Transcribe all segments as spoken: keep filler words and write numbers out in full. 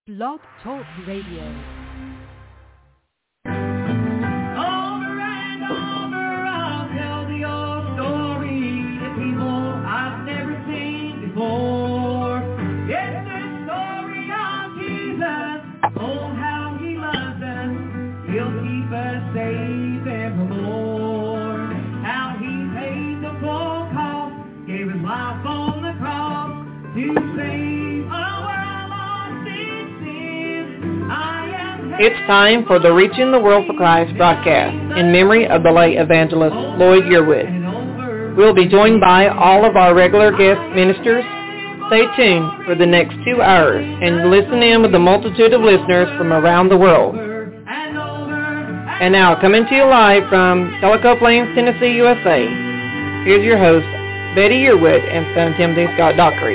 Blog Talk Radio. It's time for the Reaching the World for Christ broadcast in memory of the late evangelist Lloyd Yearwood. We'll be joined by all of our regular guest ministers. Stay tuned for the next two hours and listen in with a multitude of listeners from around the world. And now, coming to you live from Tellico Plains, Tennessee, U S A, here's your host, Betty Yearwood and son Timothy Scott Dockery.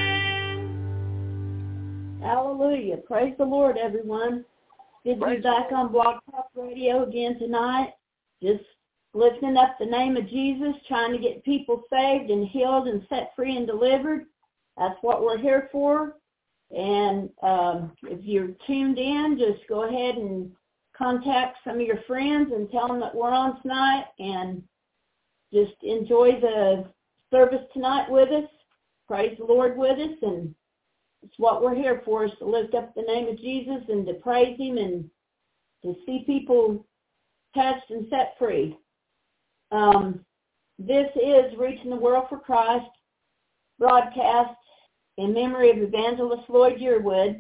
Hallelujah. Praise the Lord, everyone. Good to be back on Blog Talk Radio again tonight. Just lifting up the name of Jesus, trying to get people saved and healed and set free and delivered. That's what we're here for. And um, if you're tuned in, just go ahead and contact some of your friends and tell them that we're on tonight, and just enjoy the service tonight with us. Praise the Lord with us, and it's what we're here for, is to lift up the name of Jesus and to praise him and to see people touched and set free. Um, this is Reaching the World for Christ broadcast in memory of Evangelist Lloyd Yearwood.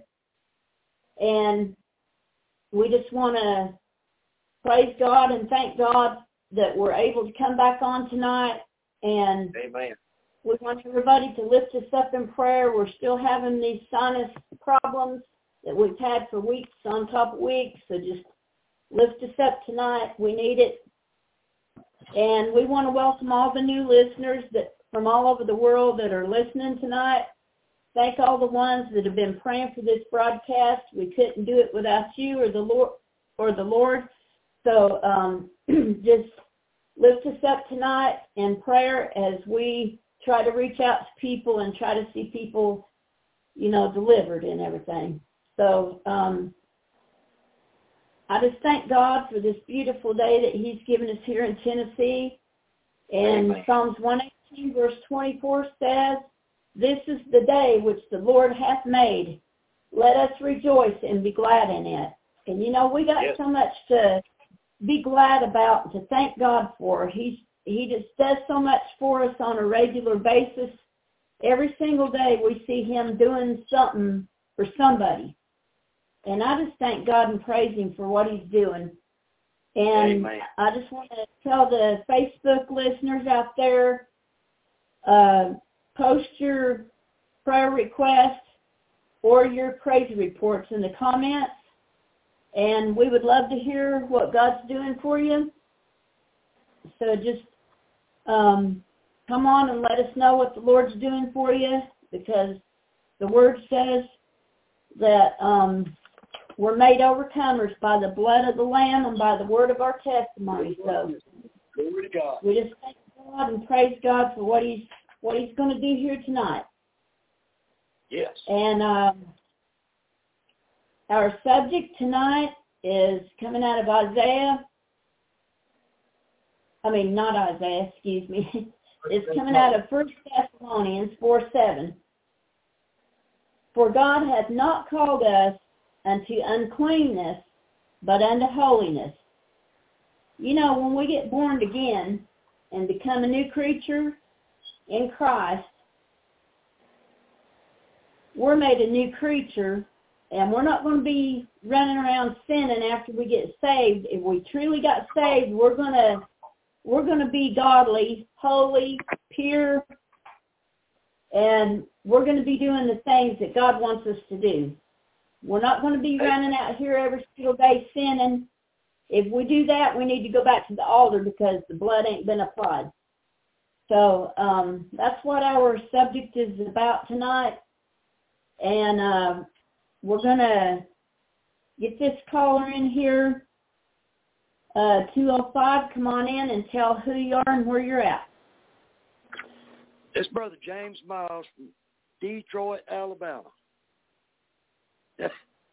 And we just want to praise God and thank God that we're able to come back on tonight. And Amen. We want everybody to lift us up in prayer. We're still having these sinus problems that we've had for weeks on top of weeks, so just lift us up tonight. We need it. And we want to welcome all the new listeners that from all over the world that are listening tonight. Thank all the ones that have been praying for this broadcast. We couldn't do it without you or the Lord. Or the Lord. So um, just lift us up tonight in prayer as we try to reach out to people and try to see people, you know, delivered and everything. So um, I just thank God for this beautiful day that he's given us here in Tennessee. And Amen. Psalms one eighteen verse twenty-four says, "This is the day which the Lord hath made. Let us rejoice and be glad in it." And, you know, we got yes. so much to be glad about and to thank God for. He's He just does so much for us on a regular basis. Every single day we see him doing something for somebody. And I just thank God and praise him for what he's doing. And Amen. I just want to tell the Facebook listeners out there, uh, post your prayer requests or your praise reports in the comments. And we would love to hear what God's doing for you. So just Um, come on and let us know what the Lord's doing for you, because the Word says that um, we're made overcomers by the blood of the Lamb and by the word of our testimony. So we just thank God and praise God for what He's what He's going to do here tonight. Yes. And um, our subject tonight is coming out of Isaiah. I mean, not Isaiah, excuse me. It's coming out of First Thessalonians four seven. "For God hath not called us unto uncleanness, but unto holiness." You know, when we get born again and become a new creature in Christ, we're made a new creature, and we're not going to be running around sinning after we get saved. If we truly got saved, we're going to We're going to be godly, holy, pure, and we're going to be doing the things that God wants us to do. We're not going to be running out here every single day sinning. If we do that, we need to go back to the altar because the blood ain't been applied. So um, that's what our subject is about tonight. And uh, we're going to get this caller in here. Uh, two oh five, come on in and tell who you are and where you're at. It's Brother James Miles from Detroit, Alabama.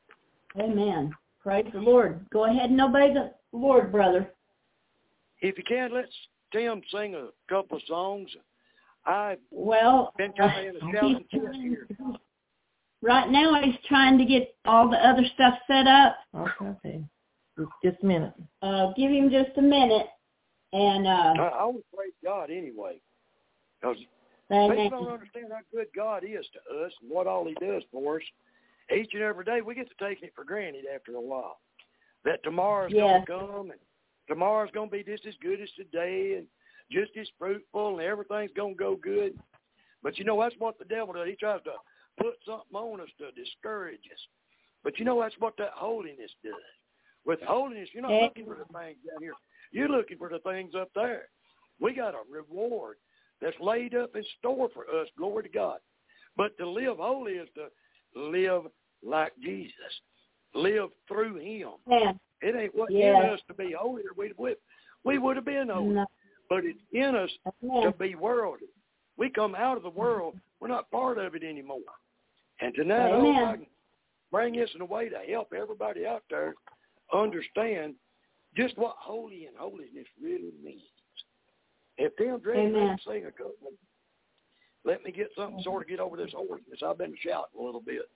Amen. Praise the Lord. Go ahead and obey the Lord, brother. If you can, let's Tim sing a couple of songs. I've well, been kind of in a shouting fit here. Right now he's trying to get all the other stuff set up. Okay. Just a minute. Uh, give him just a minute. And uh, I, I want to praise God anyway. Because Amen. people don't understand how good God is to us and what all he does for us. Each and every day we get to taking it for granted after a while. That tomorrow's yes. going to come and tomorrow's going to be just as good as today and just as fruitful and everything's going to go good. But, you know, that's what the devil does. He tries to put something on us to discourage us. But, you know, that's what that holiness does. With holiness, you're not looking for the things down here. You're looking for the things up there. We got a reward that's laid up in store for us, glory to God. But to live holy is to live like Jesus, live through him. Yeah. It ain't what yeah. in us to be holy, or we would we would have been holy. No. But it's in us yeah. to be worldly. We come out of the world. We're not part of it anymore. And tonight, Amen. oh, I can bring this in a way to help everybody out there understand just what holy and holiness really means. If Tim's ready to sing a couple, let me get something sort of get over this holiness. I've been shouting a little bit.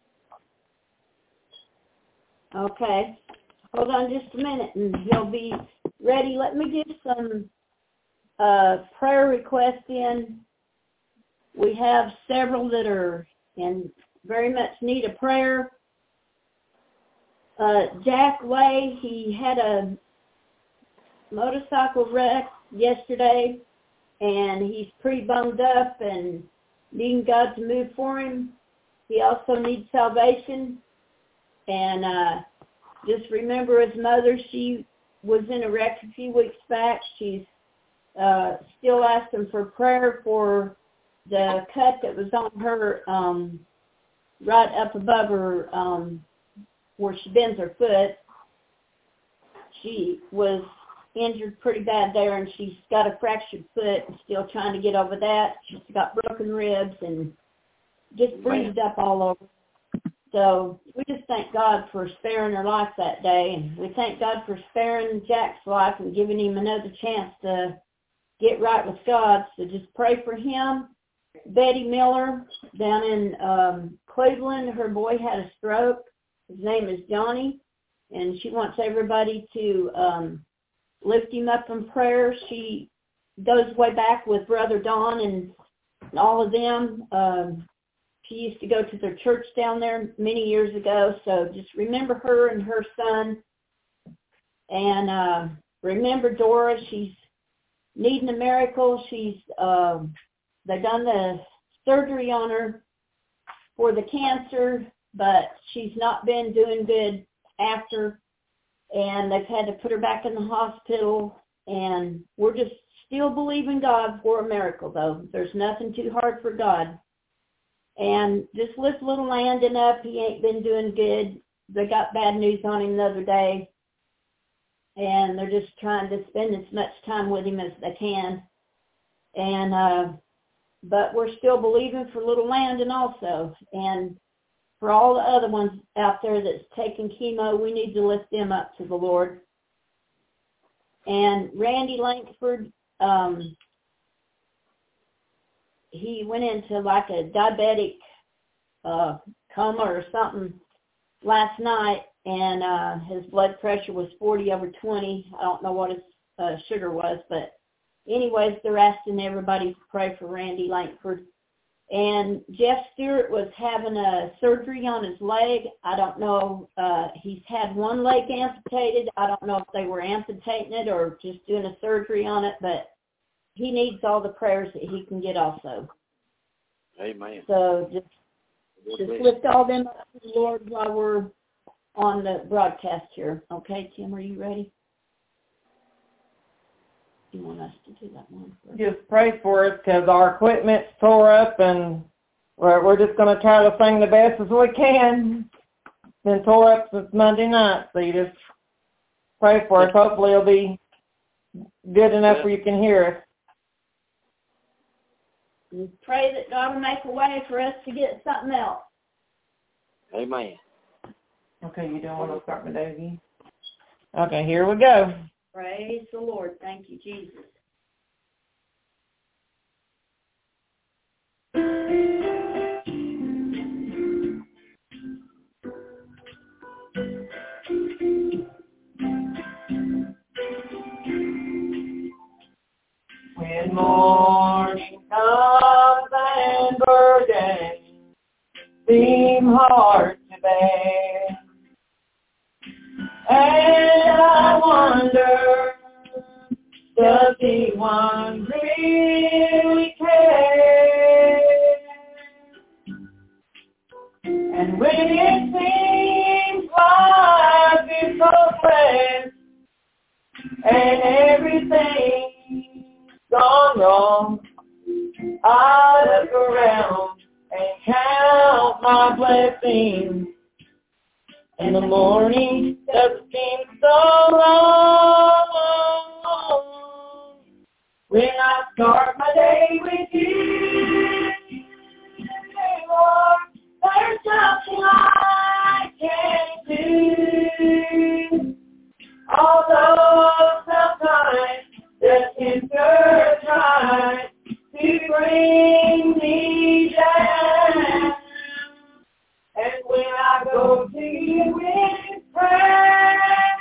Okay. Hold on just a minute and he'll be ready. Let me get some uh, prayer requests in. We have several that are in very much need of prayer. Uh, Jack Way, he had a motorcycle wreck yesterday, and he's pretty bummed up and needing God to move for him. He also needs salvation. And uh, just remember his mother, she was in a wreck a few weeks back. She's uh, still asking for prayer for the cut that was on her um, right up above her um, where she bends her foot. She was injured pretty bad there, and she's got a fractured foot and still trying to get over that. She's got broken ribs and just bruised up all over. So we just thank God for sparing her life that day, and we thank God for sparing Jack's life and giving him another chance to get right with God. So just pray for him. Betty Miller down in um, Cleveland, her boy had a stroke. His name is Johnny, and she wants everybody to um, lift him up in prayer. She goes way back with Brother Don and all of them. Um, she used to go to their church down there many years ago, so just remember her and her son. And uh, remember Dora, she's needing a miracle. She's uh, they done the surgery on her for the cancer, but she's not been doing good after, and they've had to put her back in the hospital, and we're just still believing God for a miracle, though. There's nothing too hard for God. And just lift little Landon up. He ain't been doing good. They got bad news on him the other day, and they're just trying to spend as much time with him as they can. And uh, but we're still believing for little Landon also, and for all the other ones out there that's taking chemo, we need to lift them up to the Lord. And Randy Lankford, um, he went into like a diabetic uh, coma or something last night, and uh, his blood pressure was forty over twenty. I don't know what his uh, sugar was, but anyways, they're asking everybody to pray for Randy Lankford. And Jeff Stewart was having a surgery on his leg. I don't know. Uh, he's had one leg amputated. I don't know if they were amputating it or just doing a surgery on it, but he needs all the prayers that he can get also. Amen. So just, just lift all them up to the Lord while we're on the broadcast here. Okay, Tim, are you ready? You want us to do that one first? Just pray for us because our equipment's tore up, and we're, we're just going to try to sing the best as we can. It's been tore up since Monday night, so you just pray for us. Hopefully it'll be good enough where you can hear us. And pray that God will make a way for us to get something else. Amen. Okay, you don't want to start my day again? Okay, here we go. Praise the Lord. Thank you, Jesus. When morning comes and burdens seem hard to bear, and I wonder, does anyone really care? And when it seems like it's hopeless and everything's gone wrong, I look around and count my blessings. And the morning doesn't seem so long when I start my day with you, Lord. There's nothing I can't do, although sometimes the tempter tries to bring me down. And when I go to you in prayer,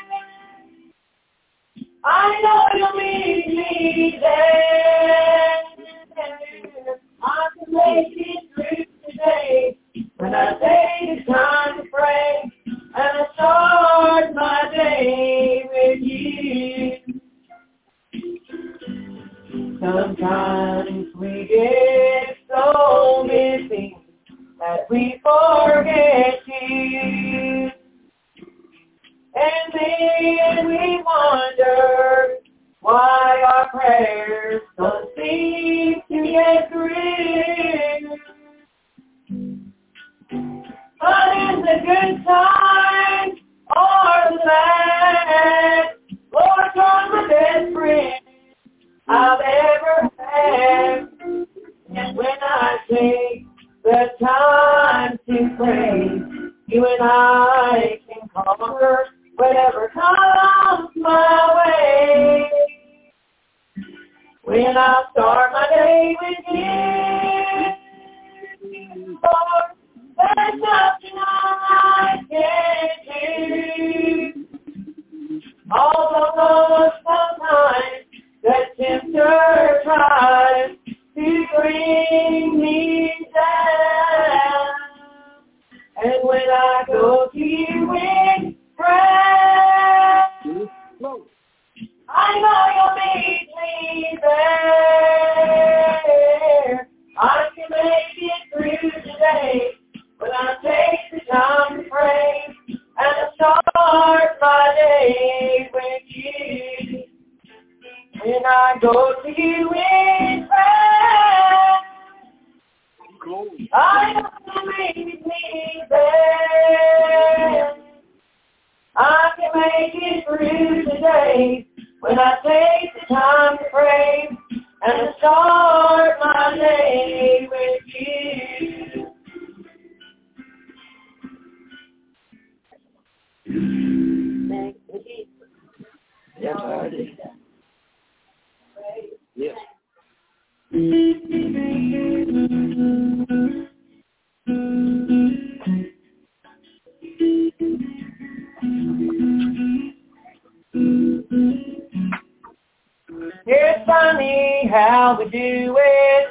I know you'll meet me there. I can make it through today when I take the time to pray and I start my day with you. Sometimes we get so busy that we forget you, and then we wonder why our prayers don't seem to get through. But in the good times or the bad, Lord, you're the best friend I've ever had. And when I take the time to pray, you and I can conquer whatever comes my way. When I start my day with you, Lord, there's nothing I can do. Although sometimes the tempter tries to bring me down, and when I go to you in prayer, I know you'll meet me there. I can make it through today when I take the time to pray and I start my day with you. When I go to you in prayer, I know you'll meet me there. I can make it through today when I take the time to pray and I start my day with you. Thank you, Jesus. Yes, I did. Yes. It's funny how we do it,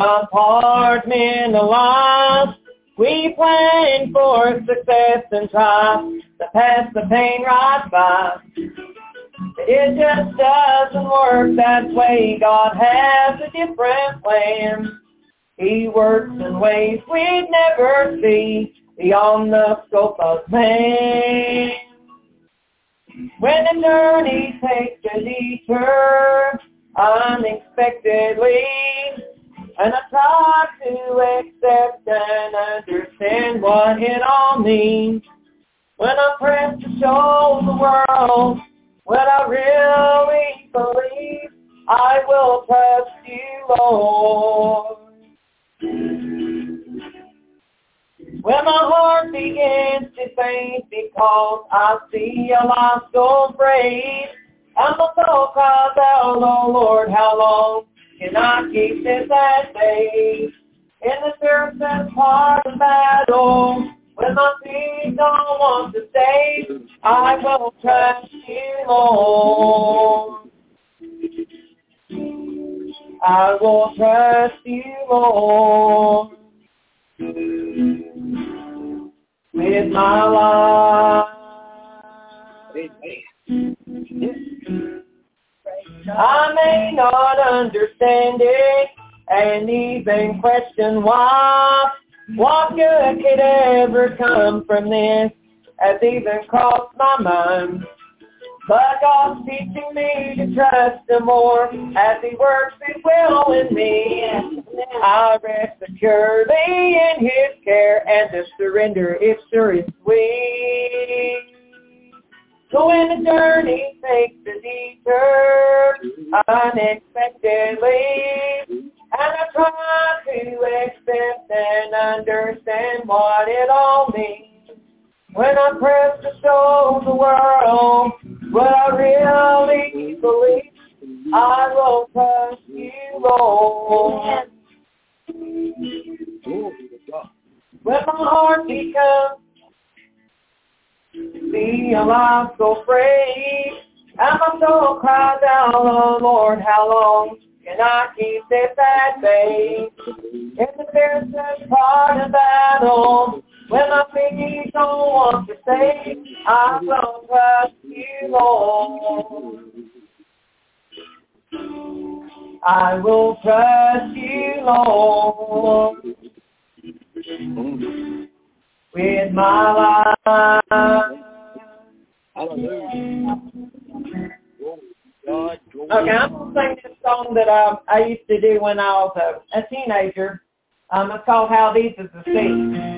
compartmentalized. We plan for success and try to pass the pain right by. It just doesn't work that way. God has a different plan. He works in ways we'd never see beyond the scope of man. When the journey takes a detour unexpectedly, and I try to accept and understand what it all means, when I'm pressed to show the world what I really believe, I will trust you, Lord. When my heart begins to faint because I see a lost soul afraid, and my soul cries out, oh Lord, how long can I keep this at bay? In the fiercest part of battle, when my feet don't want to stay, I will trust you, Lord. I will trust you, Lord, with my life. I may not understand it and even question why. What good could ever come from this has even crossed my mind. But God's teaching me to trust Him more as He works His will in me. I rest securely in His care, and to surrender it sure is sweet. So when the journey takes a detour unexpectedly, and I try to accept and understand what it all means, when I press to show the world what I really believe, I will trust you, Lord. When my heart becomes be alive so afraid, and my soul cries out, oh Lord, how long can I keep this at bay? In the fiercest part of battle, when my feet don't want to stay, I will trust you, Lord. I will trust you, Lord, with my life. Hallelujah. God, okay, I'm going to sing this song that um, I used to do when I was a, a teenager. Um, it's called How Deep Is the Sea.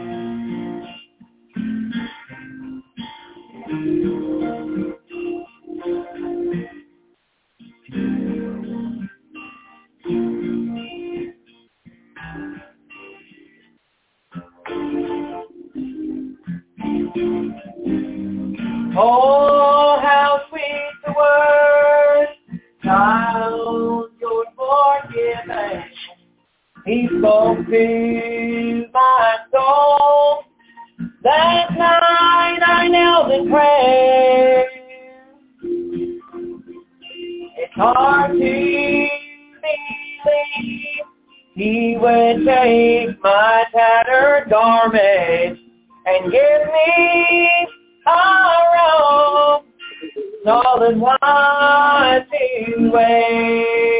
Oh, how sweet the word, child, you're forgiven. He spoke to my soul. That night I knelt in prayer. It's hard to believe He would take my tattered garment and give me a robe, solid white to wear.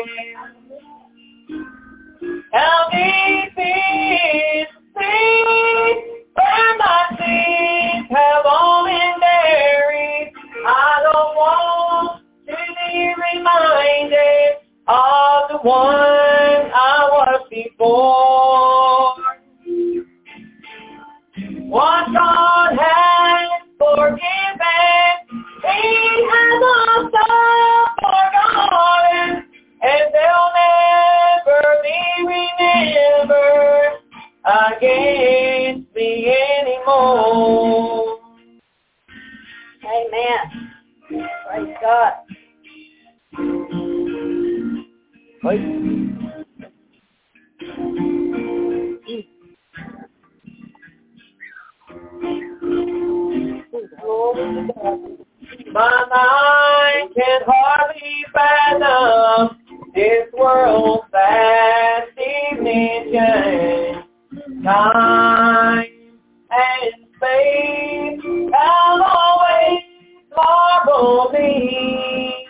How deep is the sea, where my sins have all been buried. I don't want to be reminded of the one I was before. What God has forgiven, He has also forgotten, and they'll never be remembered against me anymore. Amen. Praise God. My mind can hardly fathom this world's vast dimension. Time and space have always marveled me,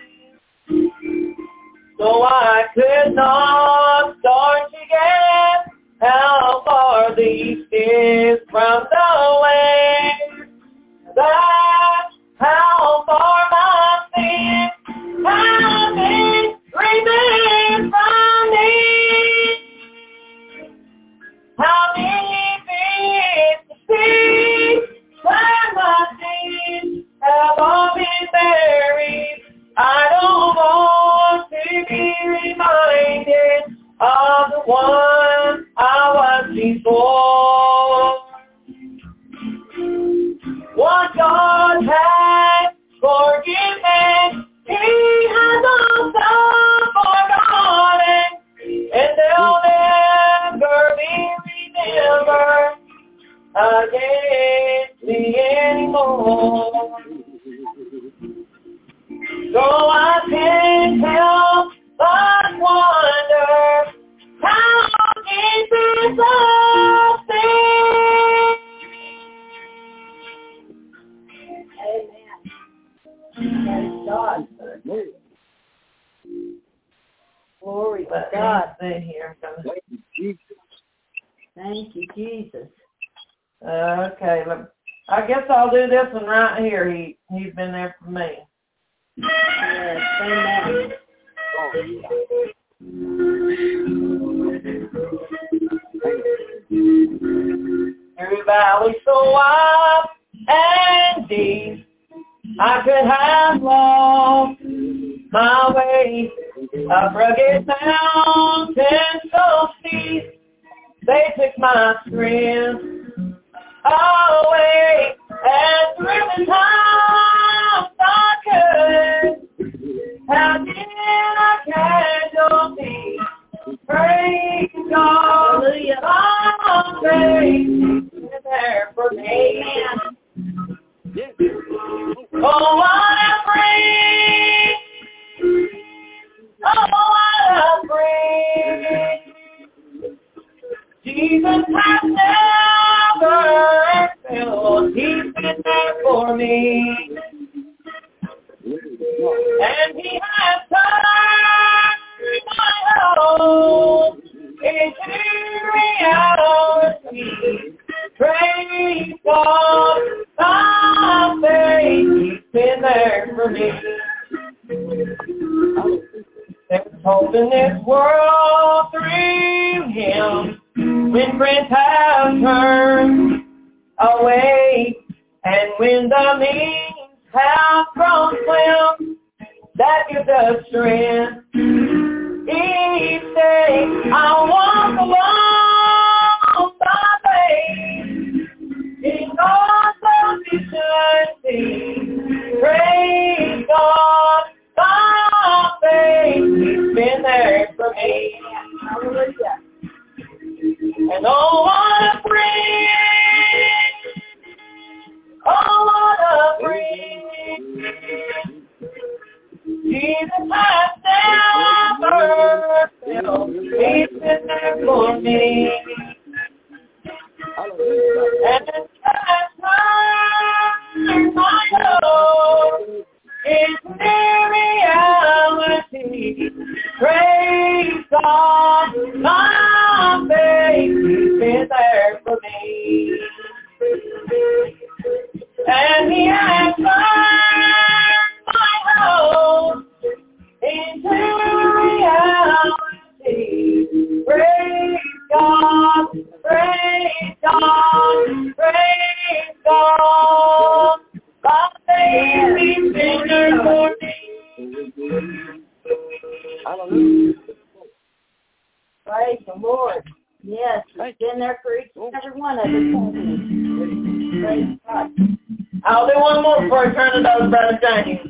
so I could not start to guess how far the east is from the west. That's how far my sins have been removed from me. How deep is the sea, where my sins have all been buried. I don't want to be reminded of the one I was before. more. So I can't help but wonder how deep is our sin. Amen. Praise God. Glory to God. In here. Thank you, Jesus. Thank you, Jesus. Uh, okay, look, I guess I'll do this one right here. He he's been there for me. Yes, amen. Through valleys so wide and deep, I could have lost my way. Up rugged mountains so steep, they took my strength away. And through the times I could have been a casualty. Praise God, hallelujah, my faith is there for me. Yes. Oh, what a free, oh, what a free. Jesus has never failed. He's been there for me. And he has turned my hope into reality. Praise God, my faith, he's been there for me. There's hope in this world through him when friends have turned away, and when the means have grown slim, that gives us strength. Each day I walk along by faith in God's sufficiency. Praise God, by faith, he's been there for me. Hallelujah. And oh, what a friend! Oh, what a friend! Jesus has never failed. He's been there for me. And it has turned my hope into reality. Praise God, my faith, he's been there for me. And he has turned my hope into reality. Praise God, praise God, praise God. My faith, he's been there for me. Hallelujah. Praise the Lord. Yes, he's been there for each and every one of us. Praise God. I'll do one more before I turn it over to Brother James.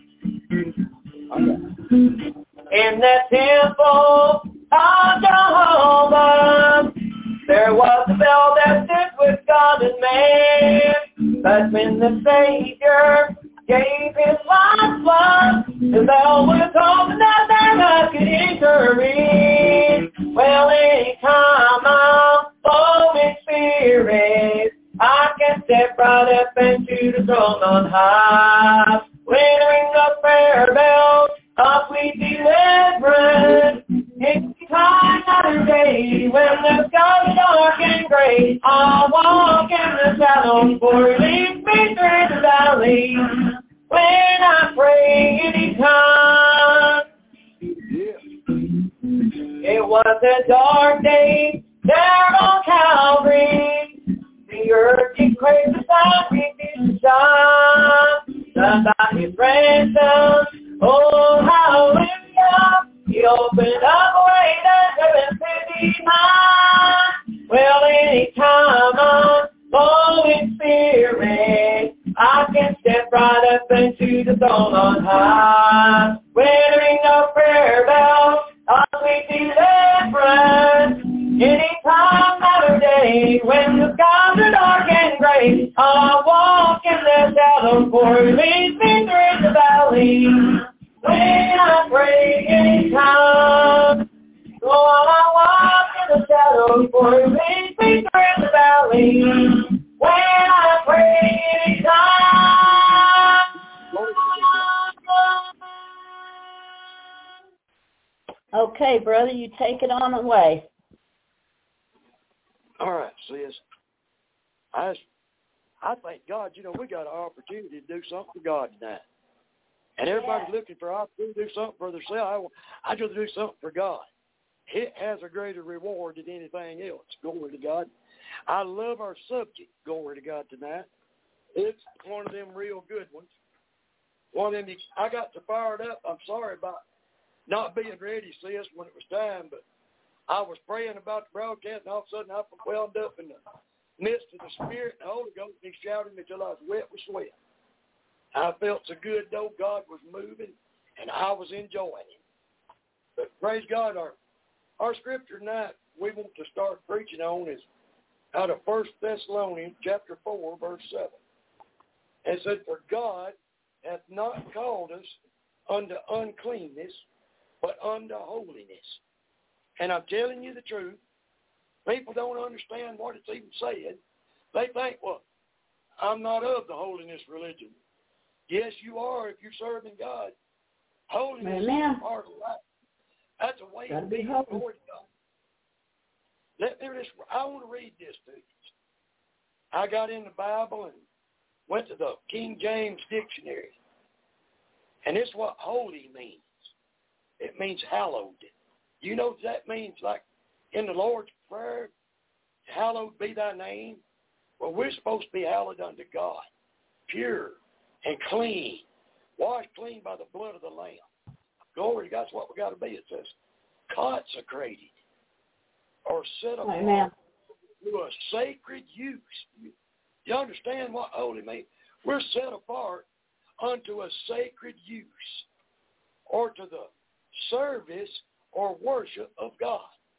In that temple of Jehovah, there was a bell that stood with God and man. But when the Savior gave his life's blood, the bell was opened that there none could enter in. Well, anytime I'm low in spirit, I can step right up into the throne on high. When I ring the prayer bell of sweet deliverance, it's time another day when the sky is dark and gray. I'll walk in the shadows for it leads me through the valley. When I pray anytime, it was a dark day there on Calvary. The earth did crave the sun, refused to shine. Done by his ransom, oh hallelujah. He opened up a way that heaven could be mine. Well, anytime I'm low in spirit, I can step right up into the throne on high. When I ring the prayer bell of sweet deliverance, any time, night or day, when the skies are dark and gray, I'll walk in the the shadows for He leads me through the valley. When I pray anytime, so while I walk in the shadows for He leads me through the valley. When I pray anytime. Okay, brother, you take it on away. All right, sis. I, I thank God, you know, we got an opportunity to do something for God tonight. And everybody's Yeah. looking for opportunity to do something for themselves. I, I just do something for God. It has a greater reward than anything else. Glory to God. I love our subject, glory to God, tonight. It's one of them real good ones. One of them, I got so fired up. I'm sorry about not being ready, sis, when it was time, but I was praying about the broadcast, and all of a sudden I welled up in the midst of the Spirit and the Holy Ghost, and He shouted me till I was wet with sweat. I felt so good, though, God was moving, and I was enjoying it. But praise God, our, our scripture tonight we want to start preaching on is out of First Thessalonians chapter four, verse seven. It said, for God hath not called us unto uncleanness, but unto holiness. And I'm telling you the truth. People don't understand what it's even saying. They think, well, I'm not of the holiness religion. Yes, you are if you're serving God. Holiness Amen. is part of life. That's a way Gotta to be be holy. before God. Let me just, I want to read this to you. I got in the Bible and went to the King James Dictionary. And this is what holy means. It means hallowed. You know what that means? Like in the Lord's Prayer, hallowed be thy name. Well, we're supposed to be hallowed unto God, pure and clean, washed clean by the blood of the Lamb. Glory to God, that's what we got to be. It says consecrated or set apart Amen. to a sacred use. You understand what holy means? We're set apart unto a sacred use or to the service or worship of God.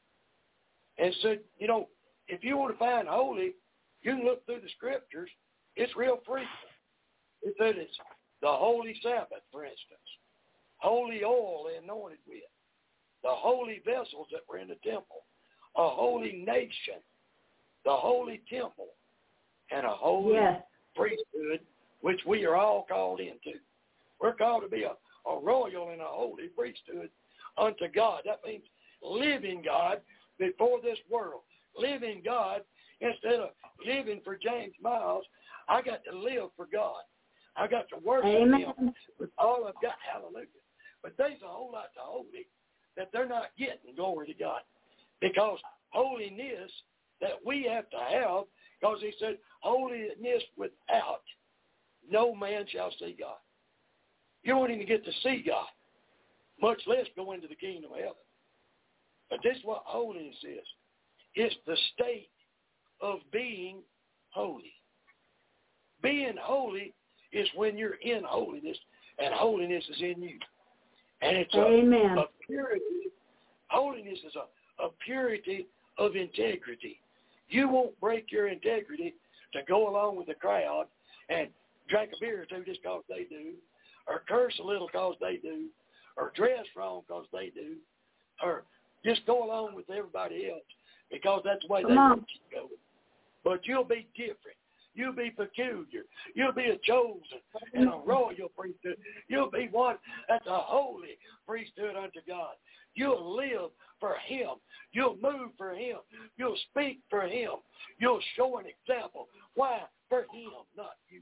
And so, you know, if you want to find holy, you can look through the scriptures. It's real frequent. It said it's the holy Sabbath, for instance, holy oil they anointed with, the holy vessels that were in the temple, a holy nation, the holy temple, and a holy Yes. priesthood, which we are all called into. We're called to be a, a royal and a holy priesthood unto God. That means living God before this world. Living God instead of living for James Miles. I got to live for God. I got to worship Amen. Him with all I've got. Hallelujah. But there's a whole lot to holy that they're not getting, glory to God. Because holiness that we have to have, because He said, holiness without no man shall see God. You won't even get to see God, much less go into the kingdom of heaven. But this is what holiness is. It's the state of being holy. Being holy is when you're in holiness, and holiness is in you. And it's a, Amen. a purity. Holiness is a, a purity of integrity. You won't break your integrity to go along with the crowd and drink a beer or two just because they do, or curse a little because they do, or dress wrong because they do, or just go along with everybody else because that's the way Come they on. want you to go. But you'll be different. You'll be peculiar. You'll be a chosen and a royal priesthood. You'll be one that's a holy priesthood unto God. You'll live for Him. You'll move for Him. You'll speak for Him. You'll show an example. Why? For Him, not you.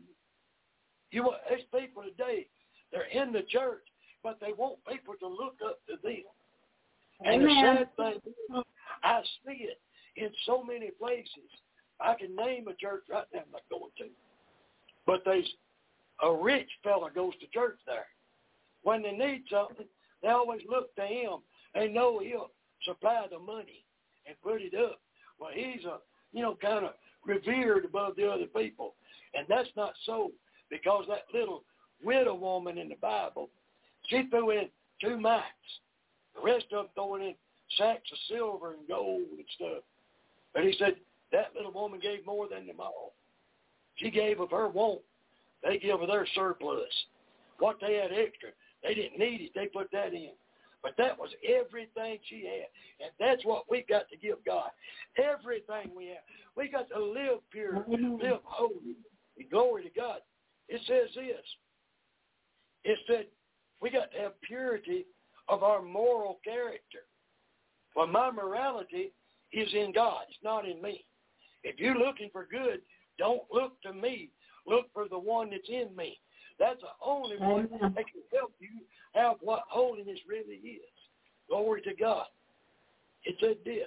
You want, there's people today, they're in the church, but they want people to look up to them. And the Amen. sad thing is, I see it in so many places. I can name a church right now I'm not going to. But there's a rich fella goes to church there. When they need something, they always look to him. They know he'll supply the money and put it up. Well, he's a, you know, kind of revered above the other people. And that's not so, because that little widow woman in the Bible, she threw in two mites. The rest of them throwing in sacks of silver and gold and stuff. But he said, that little woman gave more than them all. She gave of her want they give of their surplus. What they had extra, they didn't need it. They put that in. But that was everything she had. And that's what we've got to give God. Everything we have. We got to live pure, live holy. Glory to God. It says this. It said we got to have purity of our moral character. Well, my morality is in God. It's not in me. If you're looking for good, don't look to me. Look for the one that's in me. That's the only one that can help you have what holiness really is. Glory to God. It said this,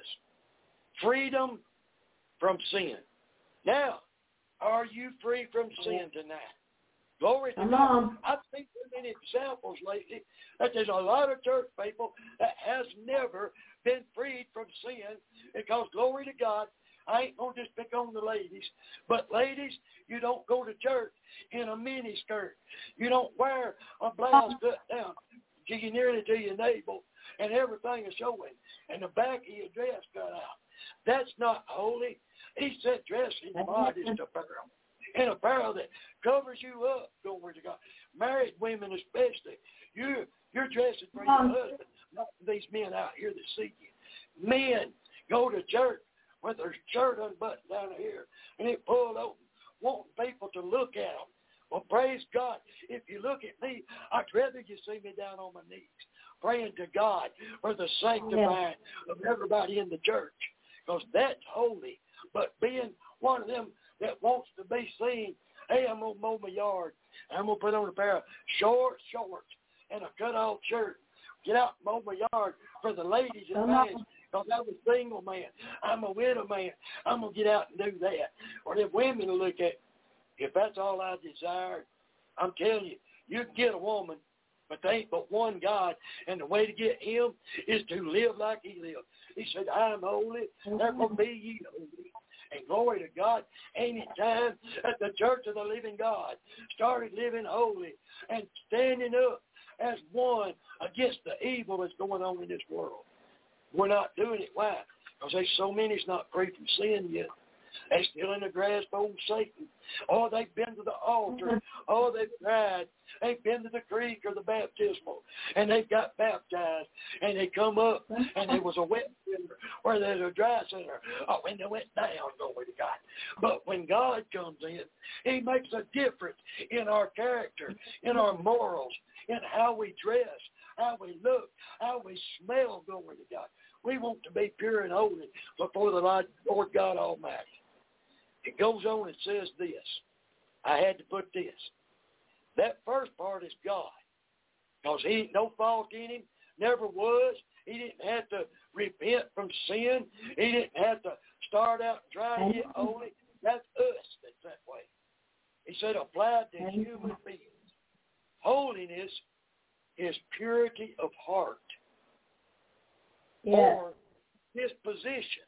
freedom from sin. Now, are you free from sin tonight? Glory to God. I've seen so many examples lately that there's a lot of church people that has never been freed from sin because, glory to God, I ain't going to just pick on the ladies, but ladies, you don't go to church in a mini skirt. You don't wear a blouse cut down to you nearly to your navel and everything is showing and the back of your dress cut out. That's not holy. He said dress in modest apparel. And apparel that covers you up, glory to God. Married women especially, you're, you're dressing for your husband, not for these men out here that see you. Men go to church with their shirt unbuttoned down here and it pulled open, wanting people to look at them. Well, praise God. If you look at me, I'd rather you see me down on my knees, praying to God for the sanctifying of everybody in the church, because that's holy. But being one of them that wants to be seen, hey, I'm going to mow my yard, and I'm going to put on a pair of short shorts and a cut-off shirt, get out and mow my yard for the ladies and men, because I'm a single man. I'm a widow man. I'm going to get out and do that. Or the women will look at, if that's all I desire, I'm telling you, you can get a woman, but there ain't but one God, and the way to get him is to live like he lived. He said, I am holy, therefore be ye holy. And glory to God, ain't it time that the Church of the Living God started living holy and standing up as one against the evil that's going on in this world? We're not doing it. Why? Because there's so many that's not free from sin yet. They're still in the grasp of old Satan. Oh, they've been to the altar. Oh, they've cried. They've been to the creek or the baptismal, and they've got baptized, and they come up, and there was a wet center or there's a dry center. Oh, when they went down, glory to God. But when God comes in, he makes a difference in our character, in our morals, in how we dress, how we look, how we smell, glory to God. We want to be pure and holy before the Lord God Almighty. It goes on and says this. I had to put this. That first part is God, because he ain't no fault in him, never was. He didn't have to repent from sin. He didn't have to start out trying to get holy. That's us that's that way. He said applied to human beings. Holiness is purity of heart. Yeah. Or dispositions,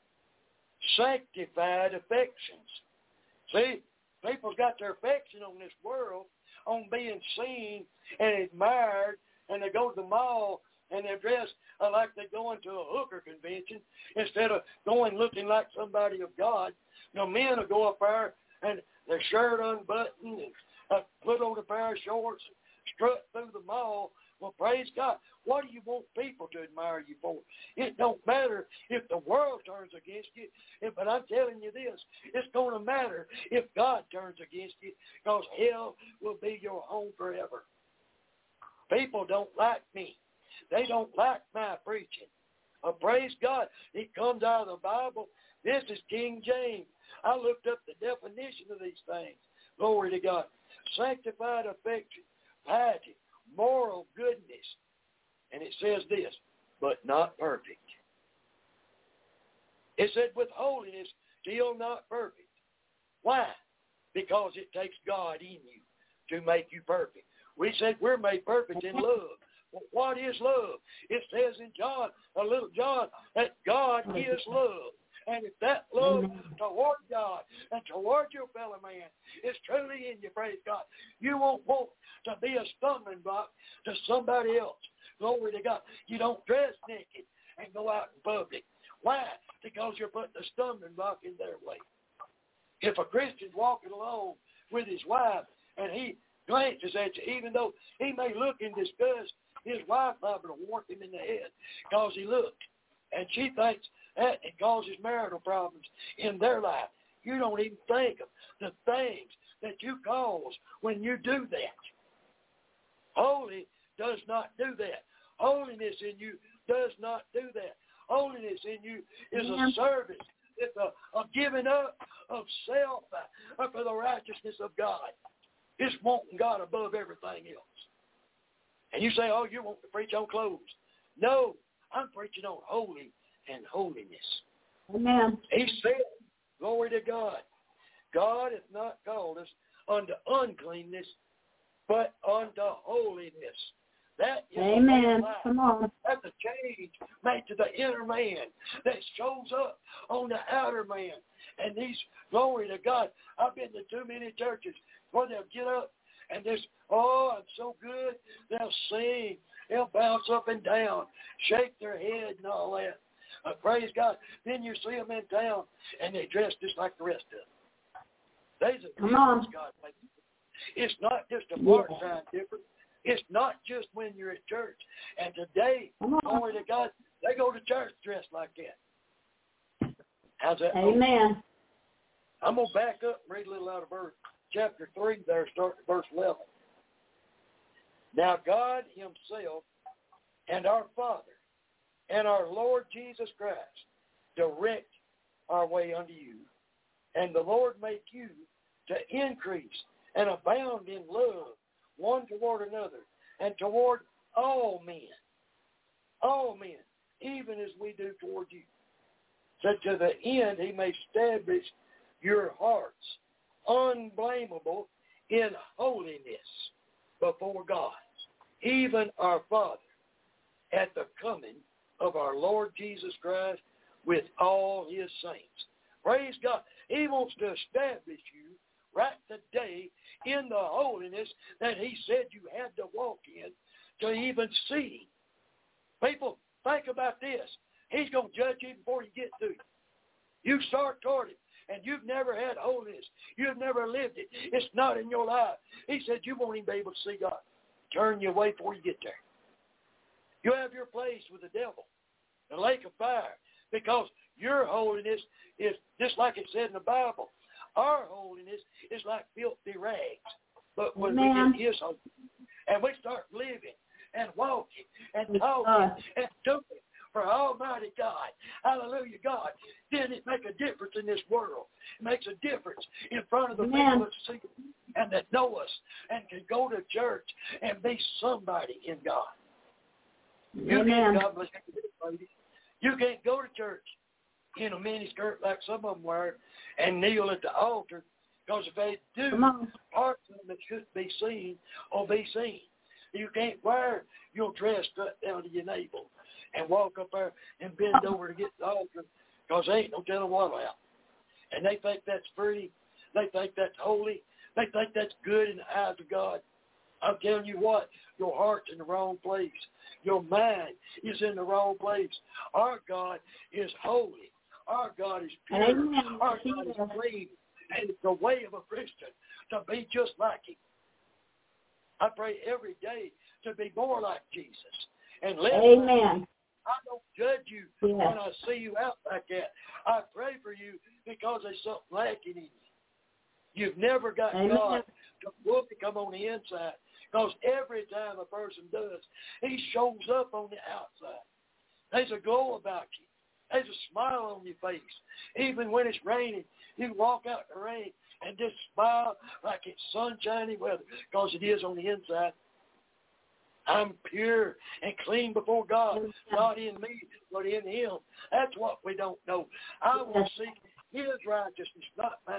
sanctified affections. See, people's got their affection on this world, on being seen and admired, and they go to the mall and they're dressed uh, like they're going to a hooker convention instead of going looking like somebody of God. You know, men will go up there and their shirt unbuttoned and uh, put on a pair of shorts and strut through the mall. Well, praise God. What do you want people to admire you for? It don't matter if the world turns against you, but I'm telling you this, it's going to matter if God turns against you, because hell will be your home forever. People don't like me. They don't like my preaching. But praise God, it comes out of the Bible. This is King James. I looked up the definition of these things. Glory to God. Sanctified affection, piety, moral goodness. And it says this, but not perfect. It said with holiness, still not perfect. Why? Because it takes God in you to make you perfect. We said we're made perfect in love. Well, what is love? It says in John, a little John, that God is love. And if that love toward God and toward your fellow man is truly in you, praise God, you won't want to be a stumbling block to somebody else. Glory to God. You don't dress naked and go out in public. Why? Because you're putting a stumbling block in their way. If a Christian's walking along with his wife and he glances at you, even though he may look in disgust. His wife liable to warp him in the head because he looked. And she thinks that it causes marital problems in their life. You don't even think of the things that you cause when you do that. Holy does not do that. Holiness in you does not do that. Holiness in you is a service. It's a, a giving up of self uh, for the righteousness of God. It's wanting God above everything else. And you say, oh, you want to preach on clothes. No, I'm preaching on holy and holiness. Amen. He said, glory to God, God hath not called us unto uncleanness, but unto holiness. That is Amen. Come on. That's a change made to the inner man that shows up on the outer man. And these, glory to God, I've been to too many churches where they'll get up and just, oh, I'm so good. They'll sing. They'll bounce up and down, shake their head and all that. Uh, praise God. Then you see them in town, and they dress just like the rest of them. There's a difference, God. It's not just a part-time difference. It's not just when you're at church. And today, glory to God, they go to church dressed like that. How's that? Amen. I'm going to back up and read a little out of verse, chapter three there, starting at verse eleven. Now God himself and our Father and our Lord Jesus Christ direct our way unto you, and the Lord make you to increase and abound in love one toward another and toward all men, all men, even as we do toward you, so to the end he may establish your hearts unblameable in holiness before God, even our Father, at the coming of our Lord Jesus Christ with all his saints. Praise God. He wants to establish you right today in the holiness that he said you had to walk in to even see. People, think about this. He's going to judge you before you get to him. You start toward him, and you've never had holiness. You've never lived it. It's not in your life. He said you won't even be able to see God. Turn you away before you get there. You have your place with the devil, the lake of fire, because your holiness is just like it said in the Bible. Our holiness is like filthy rags. But when Amen. we get his holiness, and we start living and walking and talking and doing for Almighty God, hallelujah, God, then it makes a difference in this world. It makes a difference in front of the Amen. people that see and that know us and can go to church and be somebody in God. You Amen. can't, God bless you, lady. You can't go to church in a miniskirt like some of them wear and kneel at the altar, because if they do, parts of them that shouldn't be seen will be seen. You can't wear your dress cut down to your navel and walk up there and bend over to get the altar, because they ain't no telling what out. And they think that's pretty. They think that's holy. They think that's good in the eyes of God. I'm telling you what, your heart's in the wrong place. Your mind is in the wrong place. Our God is holy. Our God is pure. Amen. Our God is clean. And it's the way of a Christian to be just like him. I pray every day to be more like Jesus. And let Amen. I don't judge you yes. when I see you out like that. I pray for you because there's something lacking in you. You've never got Amen. God to look and come on the inside. Because every time a person does, he shows up on the outside. There's a glow about you. There's a smile on your face. Even when it's raining, you walk out in the rain and just smile like it's sunshiny weather, because it is on the inside. I'm pure and clean before God, not in me, but in him. That's what we don't know. I will seek his righteousness, not mine.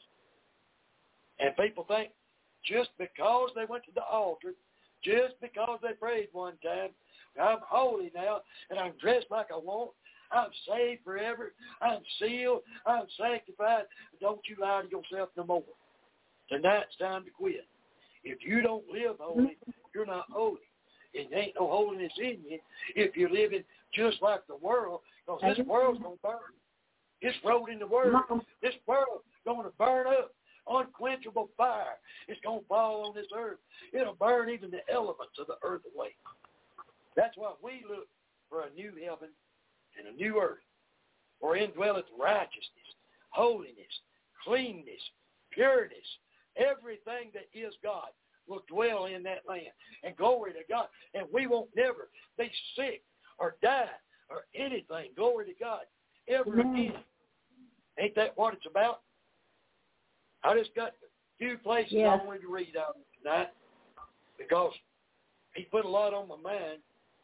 And people think just because they went to the altar, just because they prayed one time, I'm holy now, and I'm dressed like I want, I'm saved forever, I'm sealed, I'm sanctified. Don't you lie to yourself no more. Tonight's time to quit. If you don't live holy, you're not holy. And there ain't no holiness in you if you're living just like the world, because this world's going to burn. This road in the world, this world's going to burn up unquenchable fire is going to fall on this earth. It'll burn even the elements of the earth away. That's why we look for a new heaven and a new earth, wherein dwelleth righteousness, holiness, cleanness, pureness. Everything that is God will dwell in that land. And glory to God. And we won't never be sick or die or anything. Glory to God. Ever again. Ain't that what it's about? I just got a few places yes. I wanted to read out tonight because he put a lot on my mind.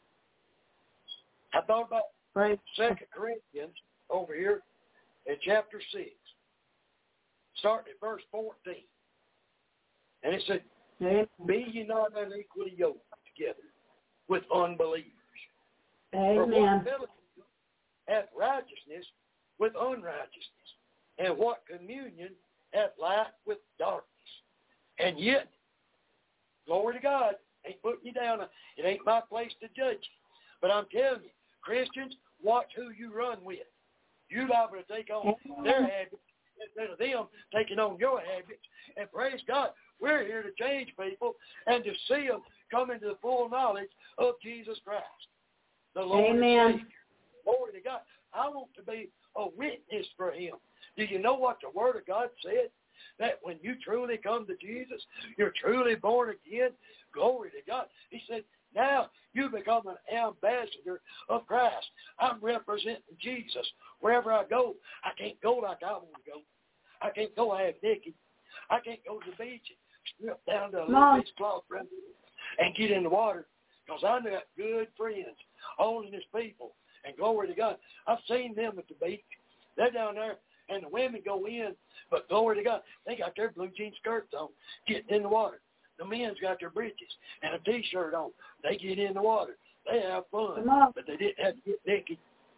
I thought about right. Second Corinthians over here in chapter six, starting at verse fourteen. And it said, Amen. Be ye not unequally yoked together with unbelievers. Amen. For what fellowship hath righteousness with unrighteousness? And what communion hath light with darkness? And yet, glory to God, ain't putting you down. It ain't my place to judge you. But I'm telling you, Christians, watch who you run with. You liable to take on their habits instead of them taking on your habits. And praise God, we're here to change people and to see them come into the full knowledge of Jesus Christ, the Lord Amen. and Savior. Glory to God. I want to be a witness for him. Do you know what the Word of God said? That when you truly come to Jesus, you're truly born again. Glory to God. He said, now you become an ambassador of Christ. I'm representing Jesus. Wherever I go, I can't go like I want to go. I can't go half naked. I can't go to the beach and strip down to a little piece of cloth and get in the water because I got good friends, holiness people, and glory to God. I've seen them at the beach. They're down there, and the women go in, but glory to God, they got their blue jean skirts on, getting in the water. The men's got their breeches and a T-shirt on. They get in the water. They have fun, but they didn't have to get naked.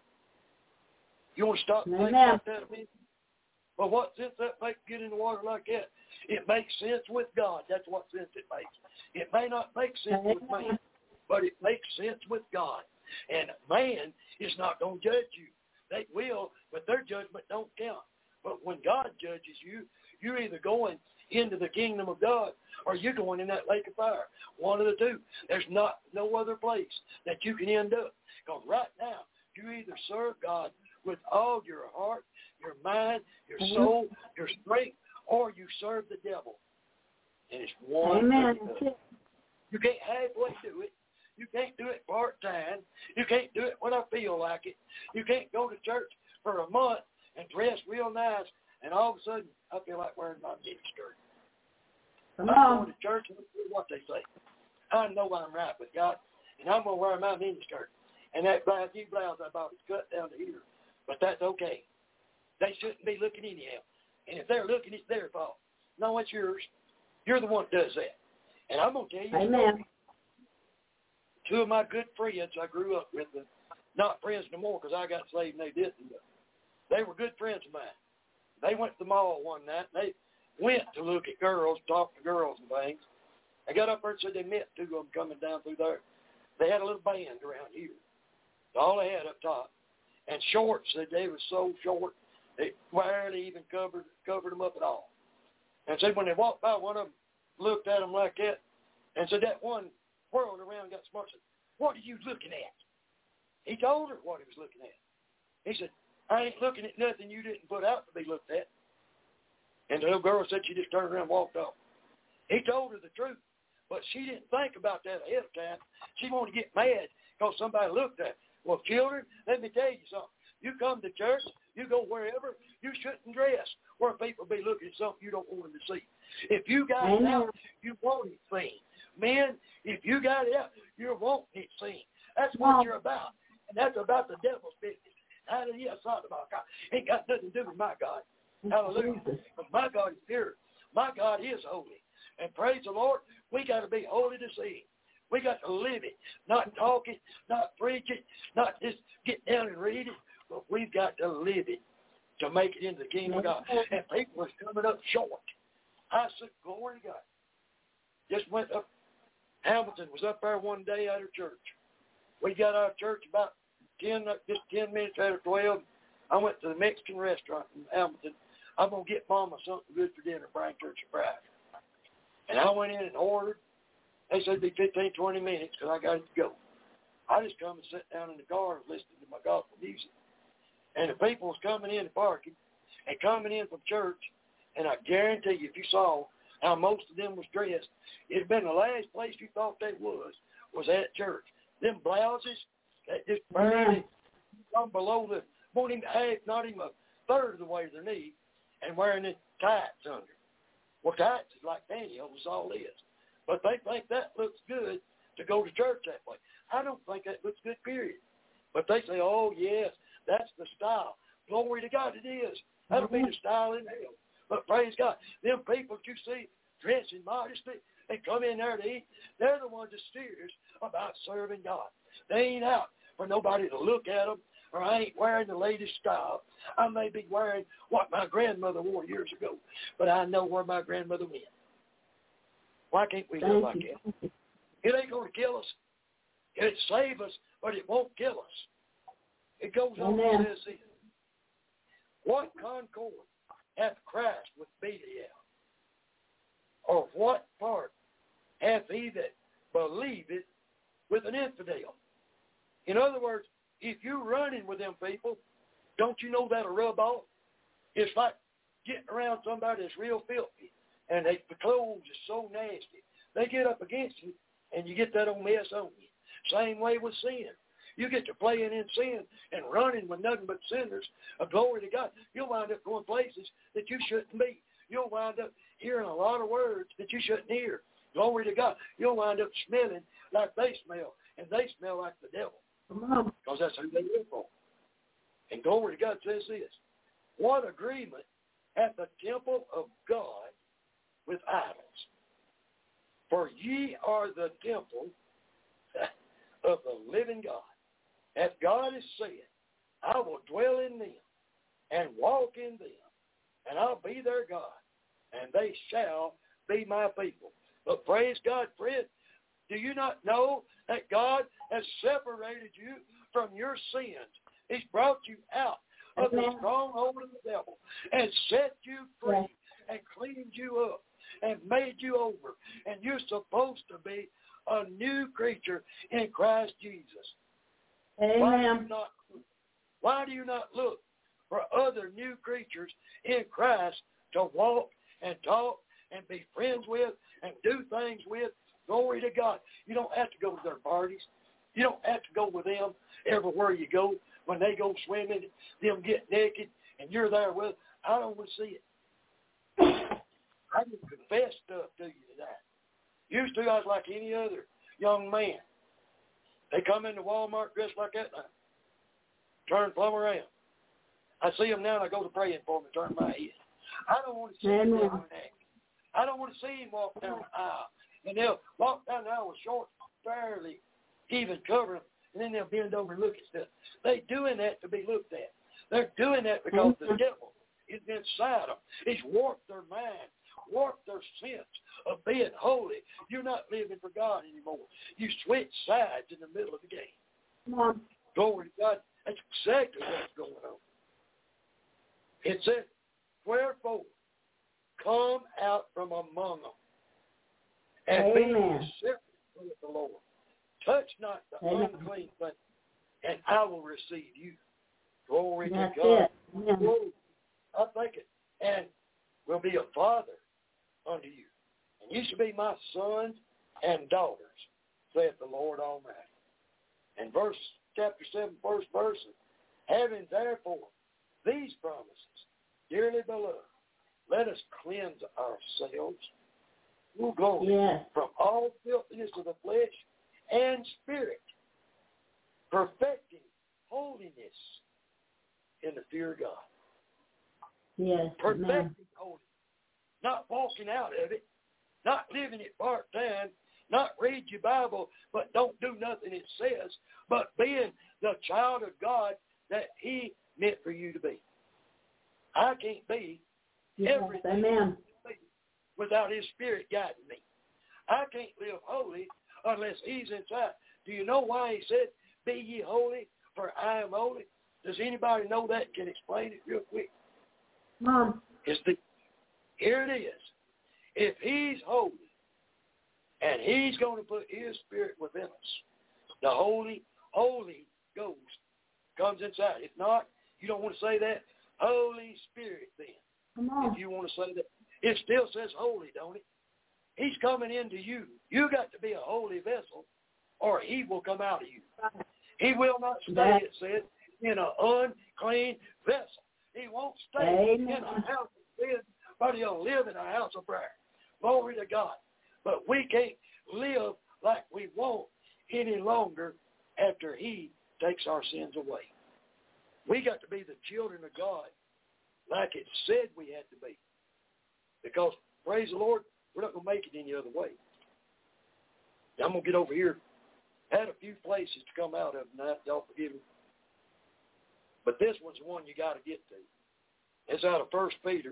You want to stop and think about that a minute? Well, what sense that makes get in the water like that? It makes sense with God. That's what sense it makes. It may not make sense with man, but it makes sense with God. And man is not going to judge you. They will, but their judgment don't count. But when God judges you, you're either going into the kingdom of God or you're going in that lake of fire. One of the two. There's not no other place that you can end up. Because right now, you either serve God with all your heart, your mind, your soul, your strength, or you serve the devil. And it's one. Amen. You can't halfway do it. You can't do it part-time. You can't do it when I feel like it. You can't go to church for a month and dress real nice, and all of a sudden, I feel like wearing my mini skirt. Come I'm on. going to church and do what they say. I know I'm right with God, and I'm going to wear my mini skirt. And that new blouse I bought is cut down to here, but that's okay. They shouldn't be looking anyhow. And if they're looking, it's their fault. No, it's yours. You're the one that does that. And I'm going to tell you a Amen. story. Two of my good friends I grew up with, not friends no more because I got saved and they didn't. They were good friends of mine. They went to the mall one night. And they went to look at girls, talk to girls and things. They got up there and said they met two of them coming down through there. They had a little band around here. That's all they had up top. And shorts, said they were so short, they barely even covered covered them up at all. And said when they walked by, one of them looked at them like that and said that one whirled around and got smart and said, what are you looking at? He told her what he was looking at. He said, I ain't looking at nothing you didn't put out to be looked at. And the little girl said she just turned around and walked off. He told her the truth, but she didn't think about that ahead of time. She wanted to get mad because somebody looked at her. Well, children, let me tell you something. You come to church, you go wherever, you shouldn't dress where people be looking at something you don't want them to see. If you got it out, you want it seen. Men, if you got it out, you're wanting it seen. That's what you're about. And that's about the devil's business. Hallelujah. Ain't got nothing to do with my God. Hallelujah. But my God is pure. My God is holy. And praise the Lord, we got to be holy to see him. We got to live it, not talk it, not preach it, not just get down and read it, but we've got to live it to make it into the kingdom of God. And people are coming up short. I said, glory to God. Just went up. Hamilton was up there one day at her church. We got out of church about ten, just ten minutes after twelve. I went to the Mexican restaurant in Hamilton. I'm going to get Mama something good for dinner, bring church and Friday. And I went in and ordered. They said it'd be fifteen, twenty minutes because I got to go. I just come and sat down in the car listening to my gospel music. And the people was coming in and parking and coming in from church, and I guarantee you, if you saw how most of them was dressed, it'd been the last place you thought they was, was at church. Them blouses that just barely come below the, won't even half, not even a third of the way to their knee, and wearing the tights under. Well, tights is like pantyhose, is all it is. But they think that looks good to go to church that way. I don't think that looks good, period. But they say, oh, yes, that's the style. Glory to God, it is. That'll be the style in hell. But praise God, them people that you see dressing modestly, they come in there to eat, they're the ones that serious about serving God. They ain't out for nobody to look at them, or I ain't wearing the latest style. I may be wearing what my grandmother wore years ago, but I know where my grandmother went. Why can't we live like that? It ain't going to kill us. It'll save us, but it won't kill us. It goes on and says this. What concord hath Christ with Belial? Or what part hath he that believeth with an infidel? In other words, if you're running with them people, don't you know that'll rub off? It's like getting around somebody that's real filthy, and they, the clothes is so nasty. They get up against you, and you get that old mess on you. Same way with sin. You get to playing in sin and running with nothing but sinners. A glory to God. You'll wind up going places that you shouldn't be. You'll wind up hearing a lot of words that you shouldn't hear. Glory to God. You'll wind up smelling like they smell, and they smell like the devil. Because that's who they live for. And glory to God says this. What agreement hath the temple of God with idols? For ye are the temple of the living God. As God has said, I will dwell in them and walk in them, and I'll be their God, and they shall be my people. But praise God, friend, do you not know that God has separated you from your sins? He's brought you out of the stronghold of the devil and set you free and cleaned you up and made you over. And you're supposed to be a new creature in Christ Jesus. Amen. Why do you not, why do you not look for other new creatures in Christ to walk and talk and be friends with and do things with? Glory to God. You don't have to go to their parties. You don't have to go with them everywhere you go. When they go swimming, them get naked, and you're there with them. I don't want to see it. I can confess stuff to you today. Used to, I was like any other young man. They come into Walmart dressed like that now. Turn plumb around. I see them now, and I go to praying for them and turn my head. I don't want to see them naked. I don't want to see him walk down the aisle. And they'll walk down the aisle with shorts barely even covering them, and then they'll bend over and look at stuff. They're doing that to be looked at. They're doing that because the devil is inside them. He's warped their mind, warped their sense of being holy. You're not living for God anymore. You switch sides in the middle of the game. Mom. Glory to God. That's exactly what's going on. It says, wherefore, come out from among them, and Amen. be separate from the Lord. Touch not the Amen. unclean thing, and I will receive you. Glory That's to God. It. Glory. I think it. And will be a father unto you. And you shall be my sons and daughters, saith the Lord Almighty. And verse chapter seven, first verse, having therefore these promises, dearly beloved, let us cleanse ourselves, ooh, glory, yes. from all filthiness of the flesh and spirit, perfecting holiness in the fear of God. Yes. Perfecting Amen. holiness. Not walking out of it, not living it part-time, not read your Bible, but don't do nothing it says, but being the child of God that he meant for you to be. I can't be yes. everything Amen. without his spirit guiding me. I can't live holy unless he's inside. Do you know why he said, be ye holy, for I am holy? Does anybody know that and can explain it real quick? Mom, is the, here it is. If he's holy, and he's going to put his Spirit within us, the Holy, Holy Ghost comes inside. If not, you don't want to say that, Holy Spirit then. Come on. If you want to say that. It still says holy, don't it? He's coming into you. You got to be a holy vessel, or he will come out of you. He will not stay, it says, in an unclean vessel. He won't stay Amen. in a house of sin, but he'll live in a house of prayer. Glory to God. But we can't live like we want any longer after he takes our sins away. We got to be the children of God like it said we had to be. Because, praise the Lord, we're not going to make it any other way. I'm going to get over here. Had a few places to come out of tonight. Y'all forgive me. But this one's the one you got to get to. It's out of First Peter,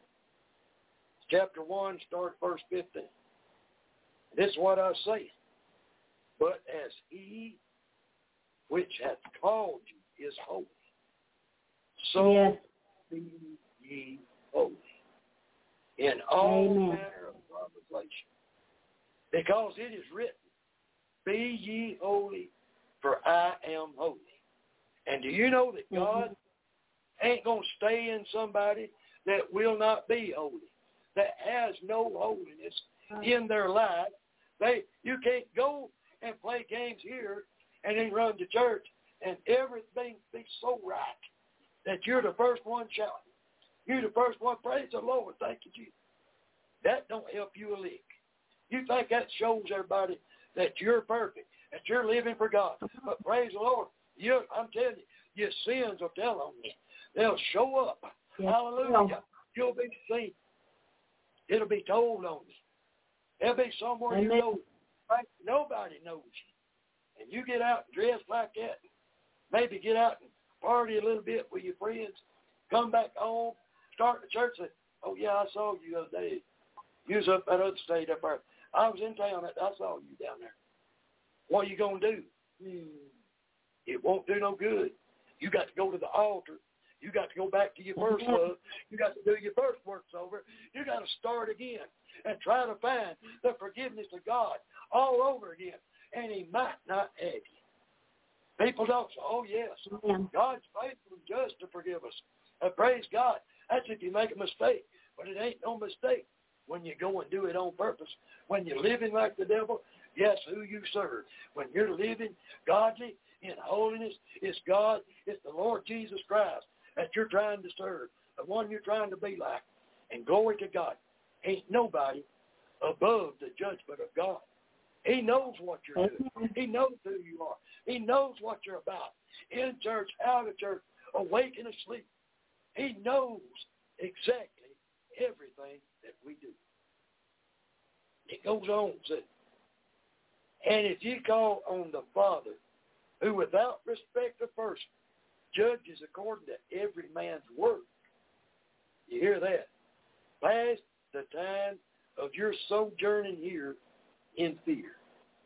chapter one, start verse fifteen. This is what I say. But as he which hath called you is holy, so Yes. be ye holy in all Amen. manner of conversation. Because it is written, be ye holy, for I am holy. And do you know that God mm-hmm. ain't going to stay in somebody that will not be holy, that has no holiness right. in their life? They, you can't go and play games here and then run to church and everything be so right that you're the first one shouting. You're the first one, praise the Lord, thank you, Jesus. That don't help you a lick. You think that shows everybody that you're perfect, that you're living for God. But praise the Lord, you, I'm telling you, your sins will tell on you. They'll show up. Yes. Hallelujah. You'll be seen. It'll be told on you. There'll be somewhere Amen. You know, right? Nobody knows you. And you get out and dress like that. Maybe get out and party a little bit with your friends. Come back home, start the church, say, oh, yeah, I saw you the other day. You was up that other state up there. I was in town. I saw you down there. What are you going to do? Hmm. It won't do no good. You got to go to the altar. You got to go back to your first love. You got to do your first works over. You got to start again and try to find the forgiveness of God all over again. And he might not have you. People don't say, oh, yes, yeah. God's faithful and just to forgive us. And praise God. That's if you make a mistake. But it ain't no mistake when you go and do it on purpose. When you're living like the devil, guess who you serve? When you're living godly in holiness, it's God, it's the Lord Jesus Christ that you're trying to serve, the one you're trying to be like. And glory to God. Ain't nobody above the judgment of God. He knows what you're doing. He knows who you are. He knows what you're about. In church, out of church, awake and asleep. He knows exactly everything that we do. It goes on, says, and if ye call on the Father, who without respect of person judges according to every man's work, you hear that? Pass the time of your sojourning here in fear.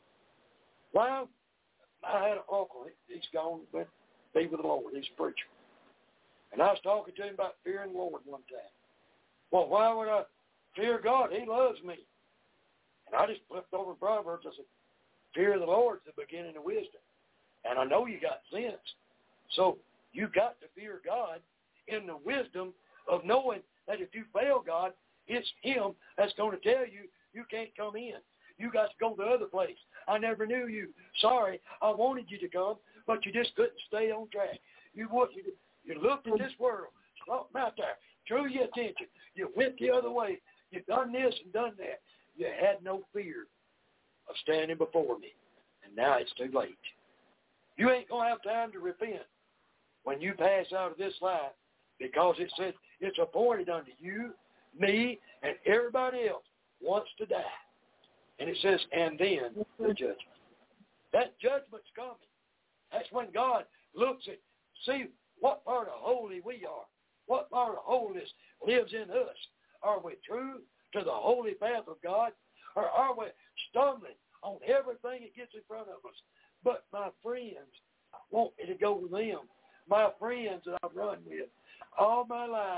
Well, I had an uncle. He's gone, but be with the Lord. He's a preacher. And I was talking to him about fearing the Lord one time. Well, why would I fear God? He loves me. And I just flipped over Proverbs. I said, fear of the Lord is the beginning of wisdom. And I know you got sense. So you got to fear God in the wisdom of knowing that if you fail God, it's him that's going to tell you you can't come in. You got to go the other place. I never knew you. Sorry, I wanted you to come, but you just couldn't stay on track. You would, you, you looked at this world, something out there, drew your attention. You went the other way. You done this and done that. You had no fear of standing before me. And now it's too late. You ain't going to have time to repent when you pass out of this life, because it said it's appointed unto you, me, and everybody else wants to die. And it says, and then the judgment. That judgment's coming. That's when God looks at, see what part of holy we are. What part of holiness lives in us. Are we true to the holy path of God? Or are we stumbling on everything that gets in front of us? But my friends want me to go with them. My friends that I've run with all my life,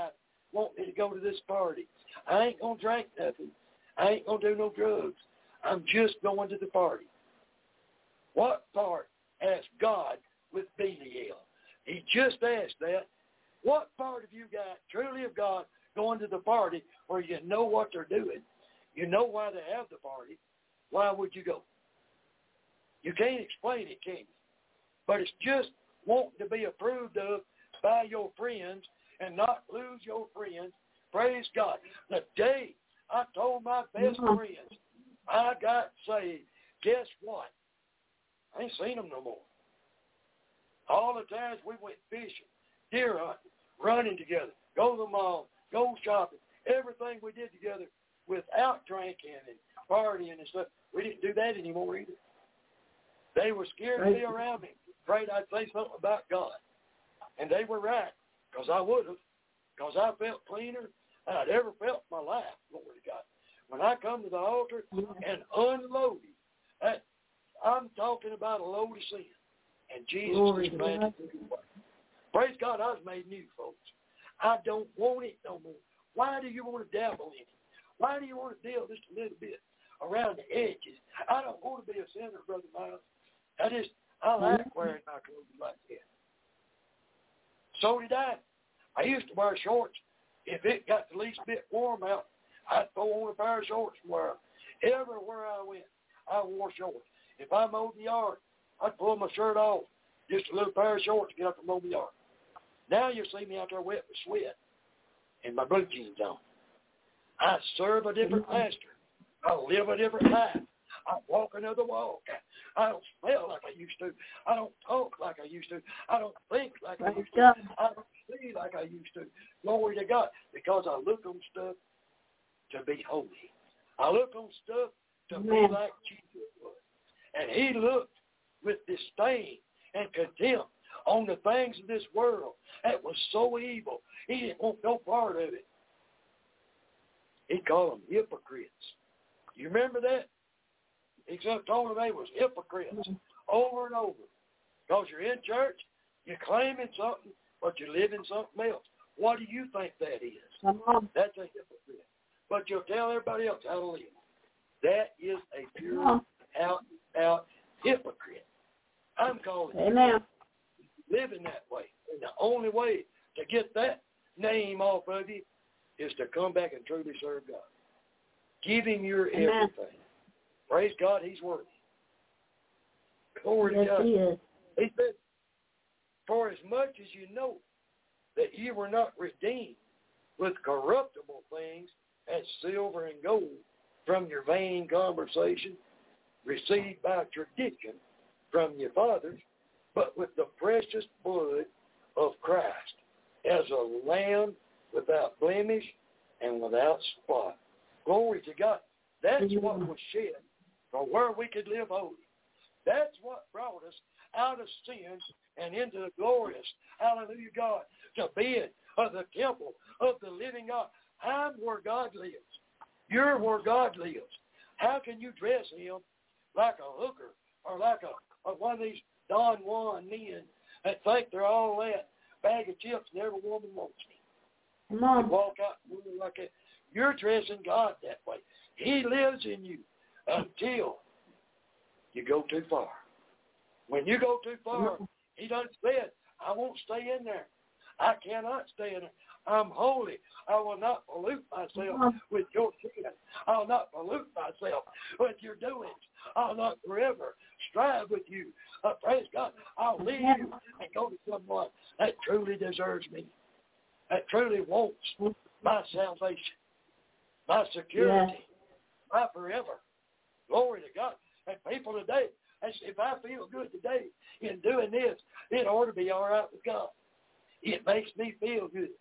want me to go to this party. I ain't going to drink nothing. I ain't going to do no drugs. I'm just going to the party. What part has God with Belial? He just asked that. What part have you got, truly of God, going to the party where you know what they're doing? You know why they have the party. Why would you go? You can't explain it, can you? But it's just wanting to be approved of by your friends and not lose your friends. Praise God. The day I told my best Mm-hmm. friends I got saved, guess what? I ain't seen them no more. All the times we went fishing, deer hunting, running together, go to the mall, go shopping, everything we did together without drinking and partying and stuff, we didn't do that anymore either. They were scared to be around me, afraid I'd say something about God. And they were right, because I would have, because I felt cleaner than I'd ever felt in my life, glory to God. When I come to the altar and unloaded, that, I'm talking about a load of sin. And Jesus Glory is to glad God. to do it. Praise God, I was made new, folks. I don't want it no more. Why do you want to dabble in it? Why do you want to deal just a little bit around the edges? I don't want to be a sinner, Brother Miles. I just, I like wearing my clothes like that. So did I. I used to wear shorts. If it got the least bit warm out, I'd throw on a pair of shorts and wear them. Everywhere I went, I wore shorts. If I mowed the yard, I'd pull my shirt off, just a little pair of shorts to get up and mow the yard. Now you see me out there wet with sweat and my blue jeans on. I serve a different master. I live a different life. I walk another walk. I don't smell like I used to. I don't talk like I used to. I don't think like I used to. I don't see like I used to. Glory to God. Because I look on stuff to be holy. I look on stuff to be like Jesus was. And he looked with disdain and contempt on the things of this world that was so evil. He didn't want no part of it. He called them hypocrites. You remember that? He told them they was hypocrites over and over. Because you're in church, you're claiming something, but you're living something else. What do you think that is? That's a hypocrite. But you'll tell everybody else how to live. That is a pure, out, out hypocrite. I'm calling Amen. you living that way. And the only way to get that name off of you is to come back and truly serve God. Give him your Amen. everything. Praise God, he's worthy. Glory Yes, to God. he is. He said, for as much as you know that ye were not redeemed with corruptible things as silver and gold from your vain conversation received by tradition from your fathers, but with the precious blood of Christ as a lamb without blemish and without spot. Glory to God. That's what was shed for where we could live holy. That's what brought us out of sins and into the glorious, hallelujah, God, to be of the temple of the living God. I'm where God lives. You're where God lives. How can you dress him like a hooker or like a, a one of these Don Juan men that think they're all that bag of chips and every woman wants me? Come on. You walk out like that. You're dressing God that way. He lives in you until you go too far. When you go too far, he done said, I won't stay in there. I cannot stay in there. I'm holy. I will not pollute myself with your sin. I'll not pollute myself with your doings. I'll not forever strive with you. Uh, praise God. I'll leave you and go to someone that truly deserves me, that truly wants my salvation, my security, yes. my forever. Glory to God. And people today, if I feel good today in doing this, it ought to be all right with God. It makes me feel good.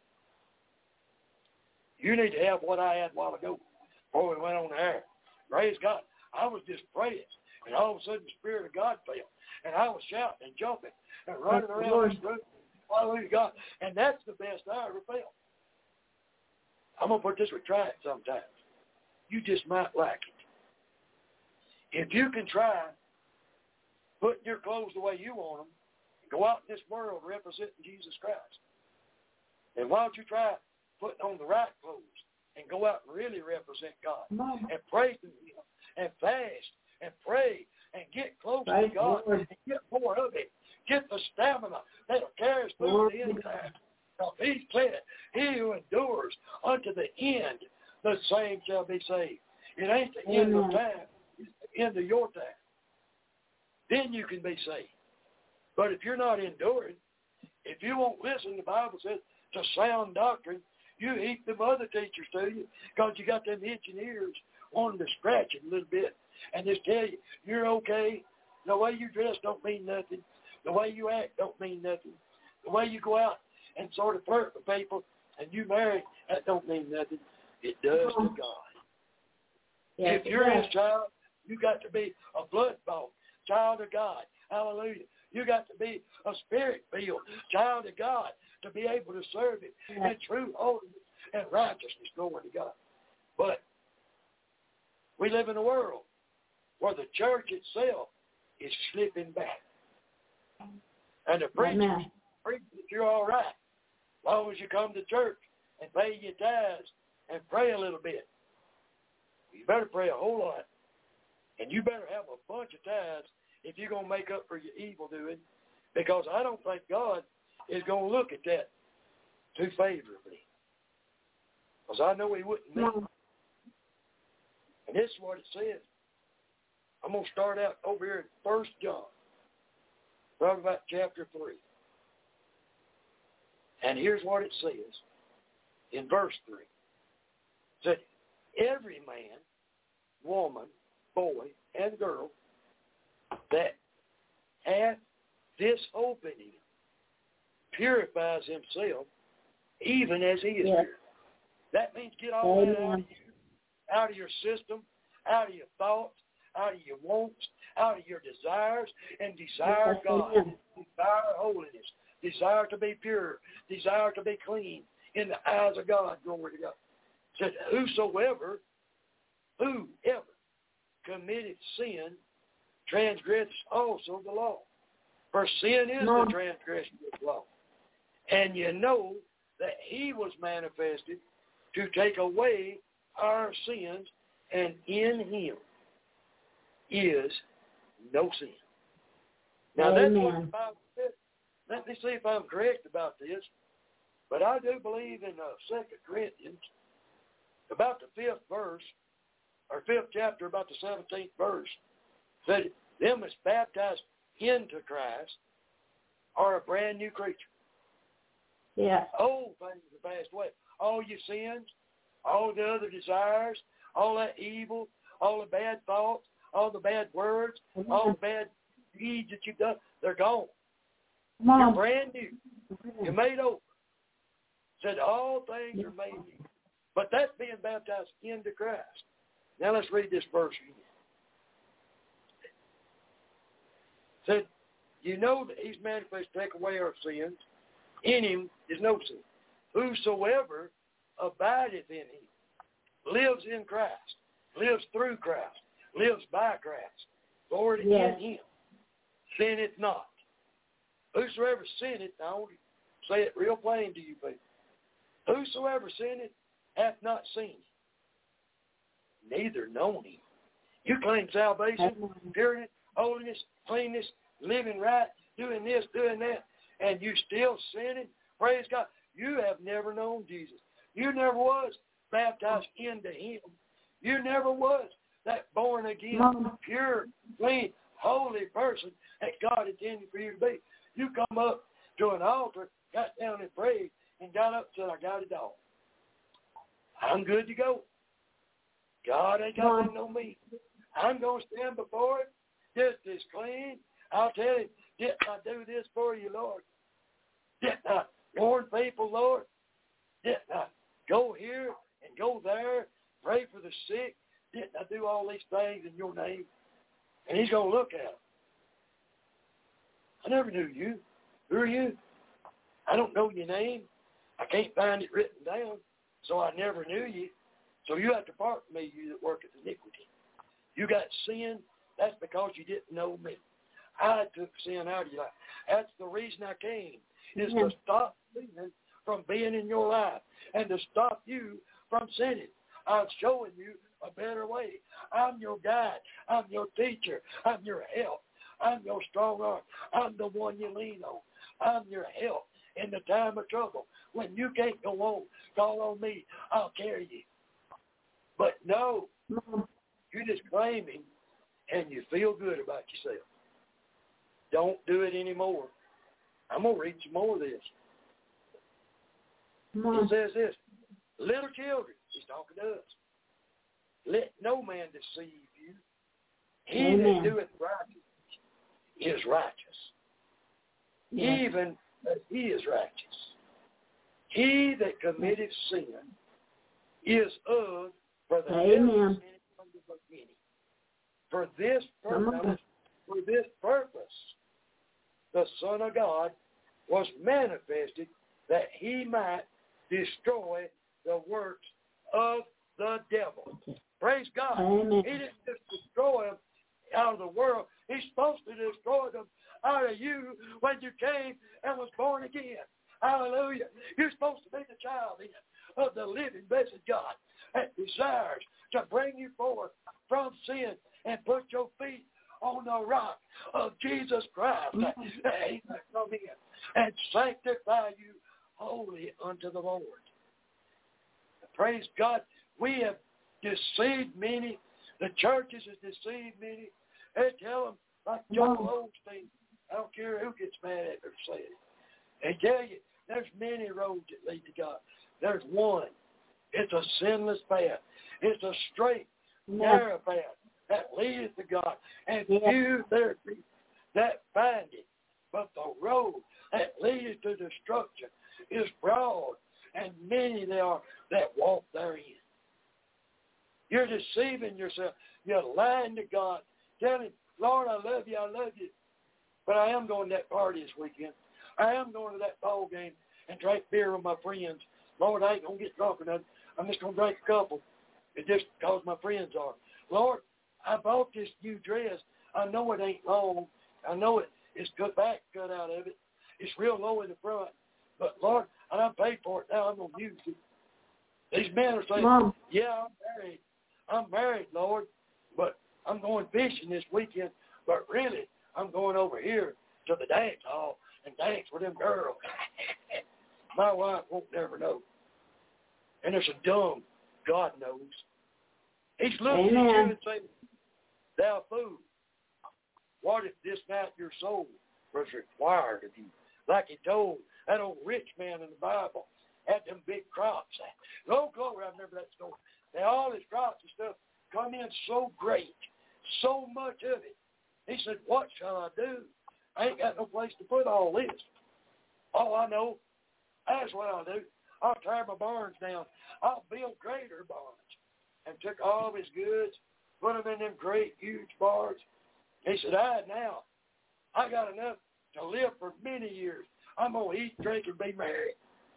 You need to have what I had a while ago before we went on the air. Praise God. I was just praying, and all of a sudden the Spirit of God fell, and I was shouting and jumping and running That's around this room. Hallelujah, God. And that's the best I ever felt. I'm going to put this way, try it sometimes. You just might like it. If you can try putting your clothes the way you want them, and go out in this world representing Jesus Christ, then why don't you try putting on the right clothes and go out and really represent God and pray to Him and fast and pray and get close Praise to God Lord. and get more of it. Get the stamina that'll carry us through Lord. the end time. Now, He said, he who endures unto the end, the same shall be saved. It ain't the end of Amen. time. It's the end of your time. Then you can be saved. But if you're not enduring, if you won't listen, the Bible says, to sound doctrine, you heap them other teachers to you because you got them itching ears wanting to scratch it a little bit and just tell you, you're okay. The way you dress don't mean nothing. The way you act don't mean nothing. The way you go out and sort of flirt with people and you marry, that don't mean nothing. It does to God. Yes, If you're it His does. child, you got to be a blood-bought child of God. Hallelujah. You got to be a spirit-filled child of God to be able to serve Him Yes. in true holiness and righteousness. Glory to God. But we live in a world where the church itself is slipping back. And the preachers Amen. preach that you're all right as long as you come to church and pay your tithes and pray a little bit. You better pray a whole lot. And you better have a bunch of tithes if you're going to make up for your evil doing, because I don't think God is going to look at that too favorably. Because I know He wouldn't mean it. And this is what it says. I'm going to start out over here in First John, right about chapter three. And here's what it says in verse three. It said, every man, woman, boy, and girl that hath this hope in Him purifies himself even as He is Yes. pure. That means get all that out Amen. of, you, out of your system, out of your thoughts, out of your wants, out of your desires, and desire Yes, God. amen. Desire holiness. Desire to be pure. Desire to be clean in the eyes of God. Glory to God. Said, whosoever, whoever committed sin transgressed also the law. For sin is No. the transgression of the law. And you know that He was manifested to take away our sins, and in Him is no sin. Now, that's what the Amen. Bible says. Let me see if I'm correct about this. But I do believe in uh, Second Corinthians, about the fifth verse, or fifth chapter, about the seventeenth verse, that them that's baptized into Christ are a brand new creature. Yes. Old things are passed away. All your sins, all the other desires, all that evil, all the bad thoughts, all the bad words, Amen. all the bad deeds that you've done, they're gone. Come You're on. brand new. You're made over. Said all things are made new. But that's being baptized into Christ. Now let's read this verse again. Said, you know that He's manifest to take away our sins. In Him is no sin. Whosoever abideth in Him lives in Christ, lives through Christ, lives by Christ. Lord, Yes. in Him sinneth not. Whosoever sinneth, I want to say it real plain to you people. Whosoever sinneth hath not seen Him, neither known Him. You claim salvation, Amen. purity, holiness, cleanness, living right, doing this, doing that, and you still sinning. Praise God. You have never known Jesus. You never was baptized into Him. You never was that born again, Mama. pure, clean, holy person that God intended for you to be. You come up to an altar, got down and prayed, and got up and said, I got it all. I'm good to go. God ain't got nothing on me. I'm going to stand before it just as clean. I'll tell Him, didn't I do this for you, Lord? Didn't I warn people, Lord? Didn't I go here and go there, pray for the sick? Didn't I do all these things in your name? And He's going to look at them. I never knew you. Who are you? I don't know your name. I can't find it written down, so I never knew you. So you have to part from me, you that worketh iniquity. You got sin, that's because you didn't know me. I took sin out of your life. That's the reason I came, is to stop sinning from being in your life and to stop you from sinning. I'm showing you a better way. I'm your guide. I'm your teacher. I'm your help. I'm your strong arm. I'm the one you lean on. I'm your help in the time of trouble. When you can't go on, call on me. I'll carry you. But no, you just claim him and you feel good about yourself. Don't do it anymore. I'm going to read some more of this. It says this, little children, he's talking to us, let no man deceive you. He Amen. that doeth righteousness is righteous, Yes. even as he is righteous. He that committeth sin is of, for the Amen. devil is in it from the beginning. For this purpose, for this purpose, the Son of God was manifested that he might destroy the works of the devil. Praise God. Amen. He didn't just destroy them out of the world. He's supposed to destroy them out of you when you came and was born again. Hallelujah. You're supposed to be the child then of the living, blessed God that desires to bring you forth from sin and put your feet on the rock of Jesus Christ, that he might come in and sanctify you holy unto the Lord. Praise God. We have deceived many. The churches have deceived many. They tell them, like Joel Osteen, I don't care who gets mad at it or say it. They tell you, there's many roads that lead to God. There's one. It's a sinless path. It's a straight, narrow path that leadeth to God. And few there be that find it. But the road that leadeth to destruction is broad, and many there are that walk therein. You're deceiving yourself. You're lying to God. Telling him, Lord, I love you, I love you. But I am going to that party this weekend. I am going to that ball game and drink beer with my friends. Lord, I ain't going to get drunk or nothing. I'm just going to drink a couple. It's just because my friends are. Lord, I bought this new dress. I know it ain't long. I know it. It's cut back, cut out of it. It's real low in the front. But, Lord, and I paid for it now. I'm going to use it. These men are saying, Mom. yeah, I'm married. I'm married, Lord, but I'm going fishing this weekend. But really, I'm going over here to the dance hall and dance with them girls. My wife won't never know. And there's a dumb, God knows. He's looking Amen. at you and saying, thou fool, what if this night your soul was required of you? Like he told that old rich man in the Bible, had them big crops. Oh, glory, I remember that story. Now, all his crops and stuff come in so great, so much of it. He said, what shall I do? I ain't got no place to put all this. All I know, that's what I'll do. I'll tear my barns down. I'll build greater barns. And took all of his goods, put them in them great, huge barns. He said, I now, I got enough to live for many years. I'm going to eat, drink, and be merry.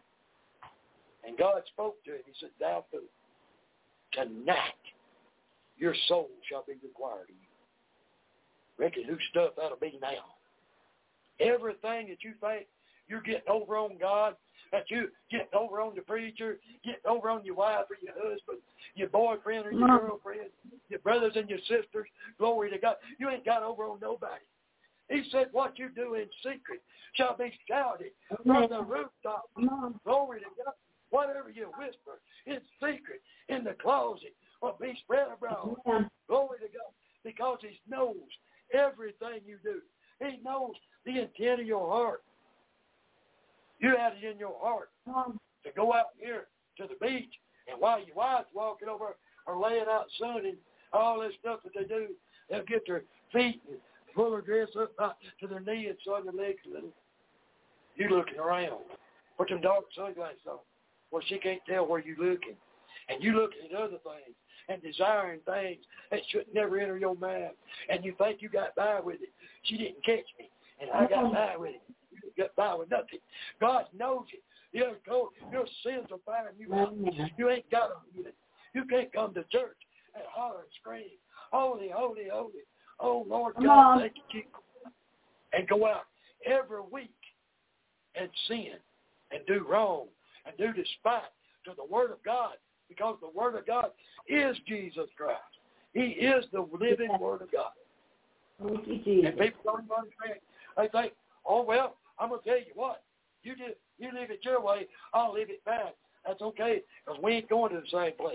And God spoke to him. He said, thou fool, tonight your soul shall be required of you. Reckon whose stuff that'll be now. Everything that you think you're getting over on God, that you getting over on the preacher, getting over on your wife or your husband, your boyfriend or your Mom. girlfriend, your brothers and your sisters, glory to God. You ain't got over on nobody. He said, what you do in secret shall be shouted from the rooftop. Mom. Glory to God. Whatever you whisper in secret, in the closet, will be spread abroad. Yeah. Glory to God. Because he knows everything you do. He knows the intent of your heart. You had it in your heart Mom. to go out here to the beach, and while your wife's walking over or laying out sunning, all this stuff that they do, they'll get their feet and pull their dress up to their knee and sun their legs a little. You looking around. Put them dark sunglasses on where she can't tell where you're looking. And you looking at other things and desiring things that should never enter your mind. And you think you got by with it. She didn't catch me, and I got by with it. You didn't get by with nothing. God knows it. Your, your sins are firing you out. You ain't got them with it. You can't come to church and holler and scream, holy, holy, holy. Oh, Lord God, Mom. thank you, Jesus. And go out every week and sin and do wrong and do despite to the Word of God, because the Word of God is Jesus Christ. He is the living Word of God. Thank you, Jesus. And people don't even understand. They think, oh, well, I'm going to tell you what. You do, you live it your way, I'll live it mine. That's okay, because we ain't going to the same place.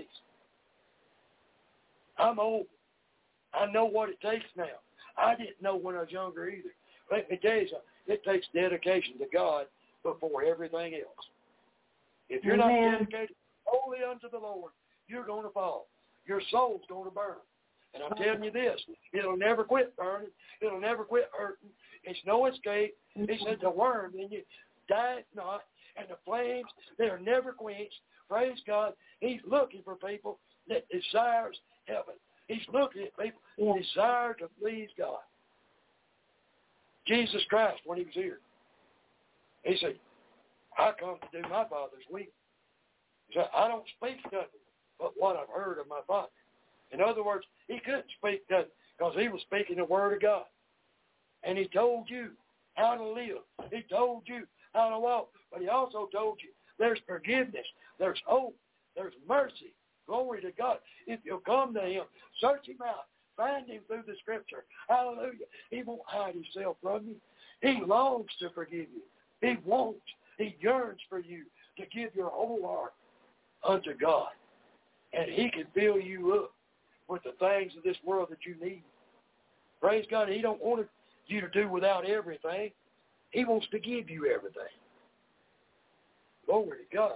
I'm old. I know what it takes now. I didn't know when I was younger either. Let me tell you something. It takes dedication to God before everything else. If you're Amen. not dedicated wholly unto the Lord, you're going to fall. Your soul's going to burn. And I'm telling you this, it'll never quit burning. It'll never quit hurting. It's no escape. He said the worm in you dieth not, and the flames, they are never quenched. Praise God. He's looking for people that desires heaven. He's looking at people that desire to please God. Jesus Christ, when he was here, he said, I come to do my Father's will. He said, I don't speak nothing but what I've heard of my Father. In other words, he couldn't speak nothing because he was speaking the Word of God. And he told you how to live. He told you how to walk. But he also told you there's forgiveness, there's hope, there's mercy. Glory to God. If you'll come to him, search him out, find him through the Scripture. Hallelujah. He won't hide himself from you. He longs to forgive you. He wants, he yearns for you to give your whole heart unto God. And he can fill you up with the things of this world that you need. Praise God. He don't want you to do without everything. He wants to give you everything. Glory to God.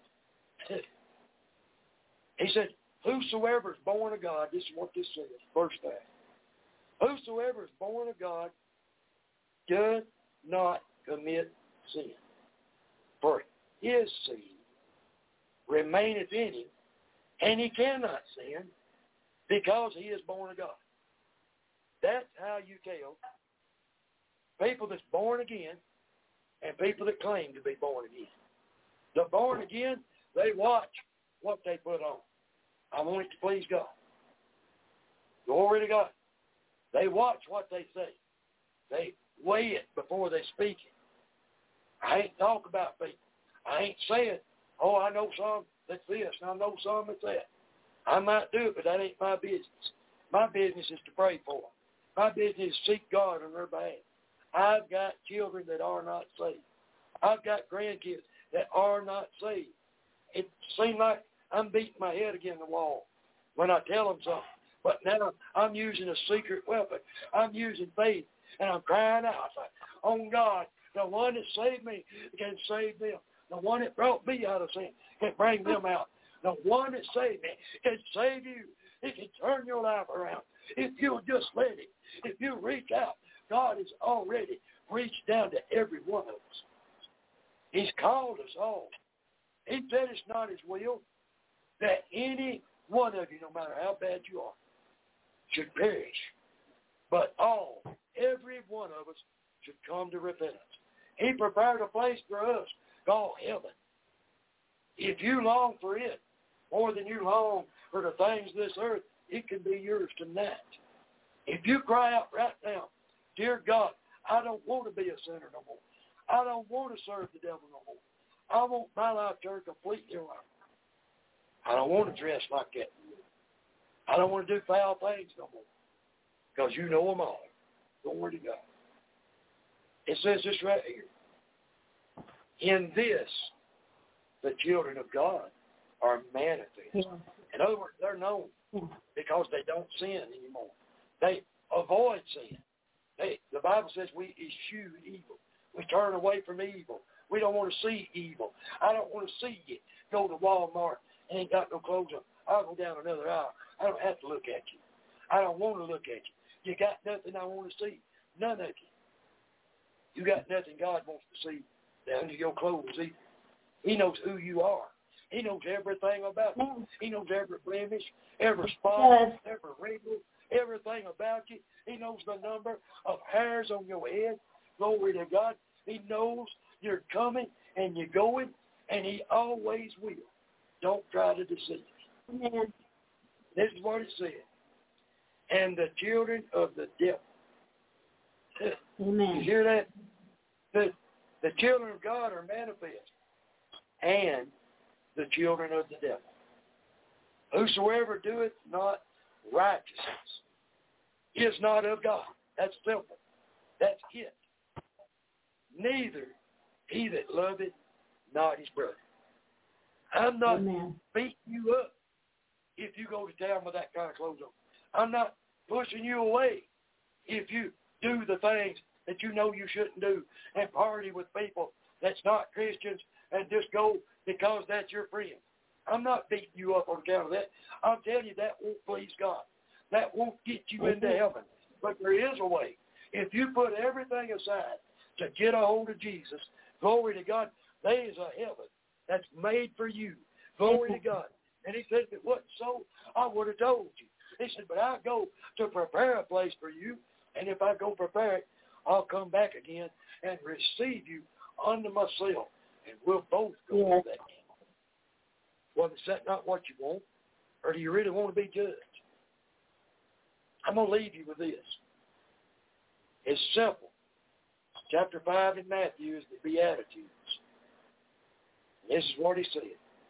He said, whosoever is born of God, this is what this says, verse five. Whosoever is born of God does not commit sin. For his seed remaineth in him, and he cannot sin because he is born of God. That's how you tell people that's born again and people that claim to be born again. The born again, they watch what they put on. I want it to please God. Glory to God. They watch what they say. They weigh it before they speak it. I ain't talk about people. I ain't saying, oh, I know some that's this, and I know some that's that. I might do it, but that ain't my business. My business is to pray for them. My business is to seek God on their behalf. I've got children that are not saved. I've got grandkids that are not saved. It seems like I'm beating my head against the wall when I tell them something. But now I'm using a secret weapon. I'm using faith, and I'm crying out. It's like, oh, God, the one that saved me can save them. The one that brought me out of sin can bring them out. The one that saved me can save you. He can turn your life around. If you'll just let it. If you reach out, God has already reached down to every one of us. He's called us all. He said it's not his will that any one of you, no matter how bad you are, should perish. But all, every one of us should come to repentance. He prepared a place for us called heaven. If you long for it more than you long for the things of this earth, it can be yours tonight. If you cry out right now, dear God, I don't want to be a sinner no more. I don't want to serve the devil no more. I want my life turned completely around. I don't want to dress like that. I don't want to do foul things no more. Because you know them all. Glory to God. It says this right here. In this, the children of God are manifest. Yeah. In other words, they're known yeah. because they don't sin anymore. They avoid sin. They, the Bible says we eschew evil. We turn away from evil. We don't want to see evil. I don't want to see you go to Walmart and ain't got no clothes on. I'll go down another aisle. I don't have to look at you. I don't want to look at you. You got nothing I want to see. None of you. You got nothing God wants to see down to your clothes either. He knows who you are. He knows everything about you. He knows every blemish, every spot, every wrinkle, everything about you. He knows the number of hairs on your head. Glory to God. He knows you're coming and you're going, and he always will. Don't try to deceive. Amen. This is what it said. And the children of the devil. Amen. You hear that? The, the children of God are manifest. and the children of the devil. Whosoever doeth not righteousness is not of God. That's simple. That's it. Neither he that loveth not his brother. I'm not Amen. beating you up if you go to town with that kind of clothes on. I'm not pushing you away if you do the things that you know you shouldn't do and party with people that's not Christians and just go because that's your friend. I'm not beating you up on account of that. I'm telling you that won't please God. That won't get you into heaven. But there is a way. If you put everything aside to get a hold of Jesus, glory to God, there is a heaven that's made for you. Glory to God. And he said, if it wasn't so, I would have told you. He said, but I go to prepare a place for you, and if I go prepare it, I'll come back again and receive you unto myself, and we'll both go yes. to that kingdom. Well, is that not what you want? Or do you really want to be judged? I'm going to leave you with this. It's simple. Chapter five in Matthew is the Beatitudes. This is what he said.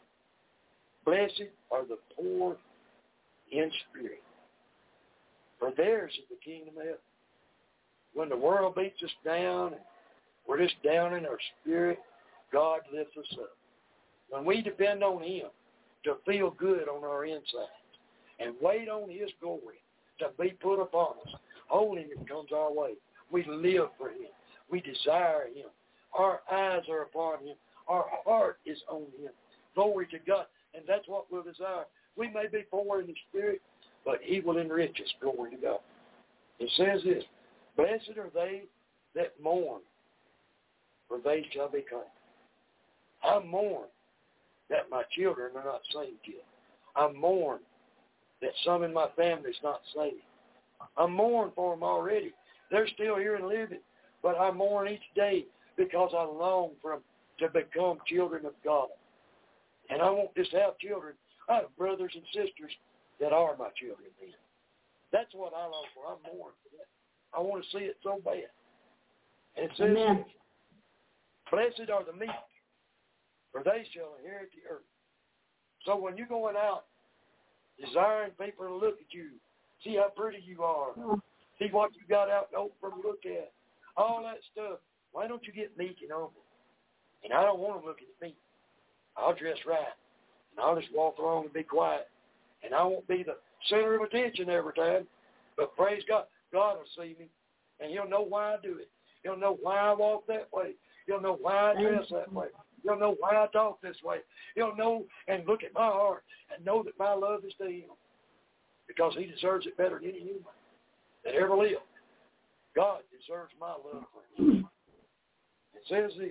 Blessed are the poor in spirit, for theirs is the kingdom of heaven. When the world beats us down and we're just down in our spirit, God lifts us up. When we depend on him to feel good on our insides and wait on his glory to be put upon us, holiness comes our way. We live for him. We desire him. Our eyes are upon him. Our heart is on him. Glory to God. And that's what we'll desire. We may be poor in the spirit, but he will enrich us. Glory to God. It says this, blessed are they that mourn, for they shall be comforted. I mourn that my children are not saved yet. I mourn that some in my family is not saved. I mourn for them already. They're still here and living, but I mourn each day because I long for them to become children of God. And I won't just have children. I have brothers and sisters that are my children then. That's what I long for. I mourn for that. I want to see it so bad. And it says, Amen. blessed are the meek, for they shall inherit the earth. So when you're going out, desiring people to look at you, see how pretty you are, see what you got out in the open to look at, all that stuff, why don't you get meek and humble? And I don't want them looking at me. I'll dress right, and I'll just walk along and be quiet, and I won't be the center of attention every time, but praise God, God will see me, and he'll know why I do it. He'll know why I walk that way. He'll know why I dress that way. He'll know why I talk this way. He'll know and look at my heart and know that my love is to him, because he deserves it better than any human that ever lived. God deserves my love for him. It says this,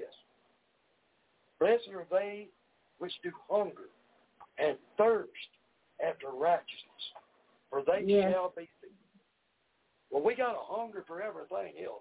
blessed are they which do hunger and thirst after righteousness, for they yes. shall be filled. Well, we got a hunger for everything else.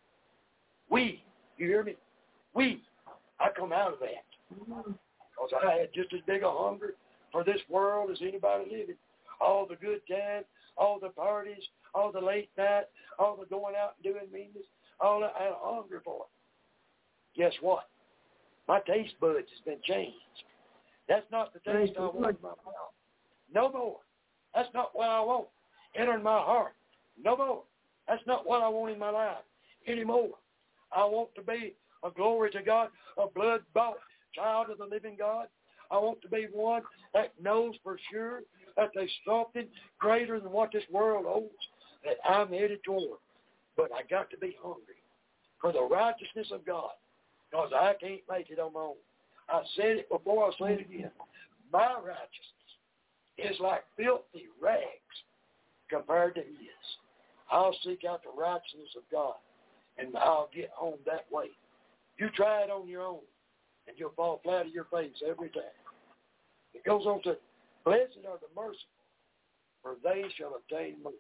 We, you hear me? We, I come out of that. Because I had just as big a hunger for this world as anybody living. All the good times, all the parties, all the late night, all the going out and doing meanness, all that, I had a hunger for it. Guess what? My taste buds has been changed. That's not the taste I want in my mouth. No more. That's not what I want entering my heart. No more. That's not what I want in my life anymore. I want to be a glory to God, a blood-bought child of the living God. I want to be one that knows for sure that there's something greater than what this world holds that I'm headed toward. But I got to be hungry for the righteousness of God, because I can't make it on my own. I said it before, I'll say it again. My righteousness is like filthy rags compared to his. I'll seek out the righteousness of God, and I'll get home that way. You try it on your own, and you'll fall flat on your face every time. It goes on to, blessed are the merciful, for they shall obtain mercy.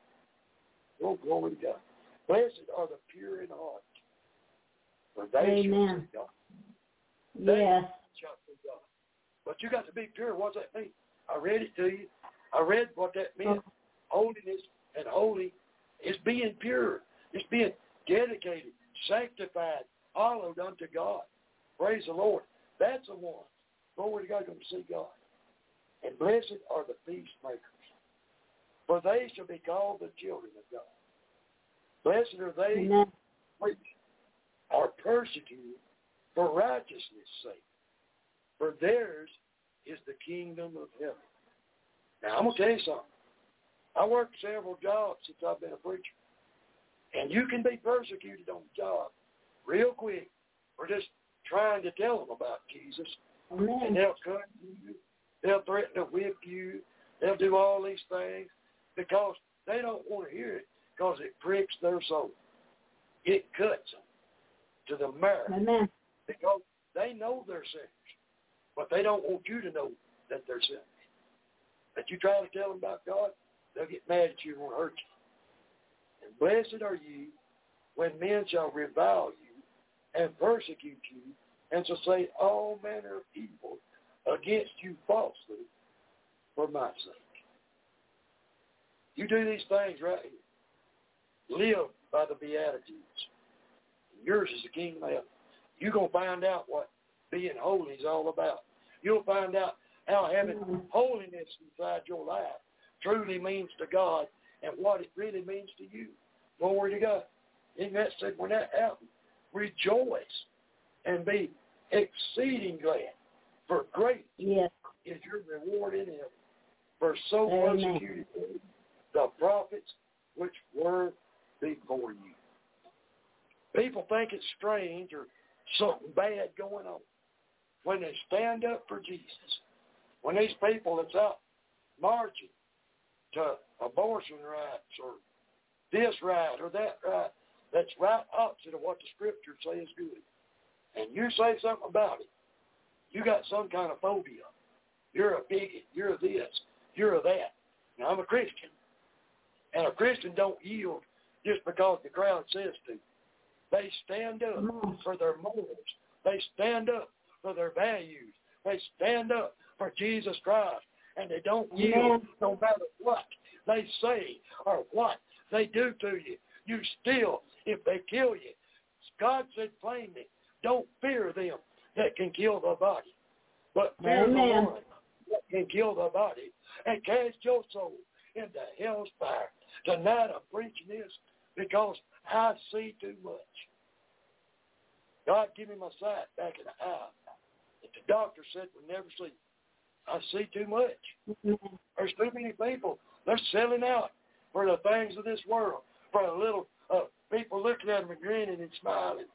Oh, glory to God. Blessed are the pure in heart, for they Amen. shall see God. They yes. shall see God. But you got to be pure. What does that mean? I read it to you. I read what that meant. Oh. Holiness and holy is being pure. It's being dedicated, sanctified, hallowed unto God. Praise the Lord. That's the one. Glory to God, going to see God. And blessed are the peacemakers, for they shall be called the children of God. Blessed are they Amen. which are persecuted for righteousness' sake, for theirs is the kingdom of heaven. Now, I'm going to tell you something. I worked several jobs since I've been a preacher. And you can be persecuted on the job real quick for just trying to tell them about Jesus. Amen. And they'll cut you. They'll threaten to whip you. They'll do all these things because they don't want to hear it because it pricks their soul. It cuts them to the marrow. Amen. Because they know they're sinners, but they don't want you to know that they're sinners. But you try to tell them about God, they'll get mad at you and want to hurt you. And blessed are you when men shall revile you and persecute you and shall say all manner of evil against you falsely for my sake. You do these things right here. Live by the Beatitudes. Yours is the kingdom of heaven. You're going to find out what being holy is all about. You'll find out how having holiness inside your life truly means to God and what it really means to you. Glory to God. And that said, when that happens, rejoice and be exceeding glad, for great yes. is your reward in heaven. For so Amen. persecuted the prophets which were before you. People think it's strange or something bad going on when they stand up for Jesus. When these people that's out marching to abortion rights or this right or that right, that's right opposite of what the Scripture says is good. And you say something about it, you got some kind of phobia. You're a bigot. You're this. You're a that. Now, I'm a Christian. And a Christian don't yield just because the crowd says to. They stand up for their morals. They stand up for their values. They stand up for Jesus Christ. And they don't yield no matter what they say or what they do to you. You still, if they kill you, God said plainly, don't fear them that can kill the body, but fear Amen. the one that can kill the body and cast your soul into hell's fire. Tonight I'm preaching this because I see too much. God give me my sight back in the eye that the doctor said would never see. I see too much. Mm-hmm. There's too many people. They're selling out for the things of this world, for a little uh, people looking at them and grinning and smiling.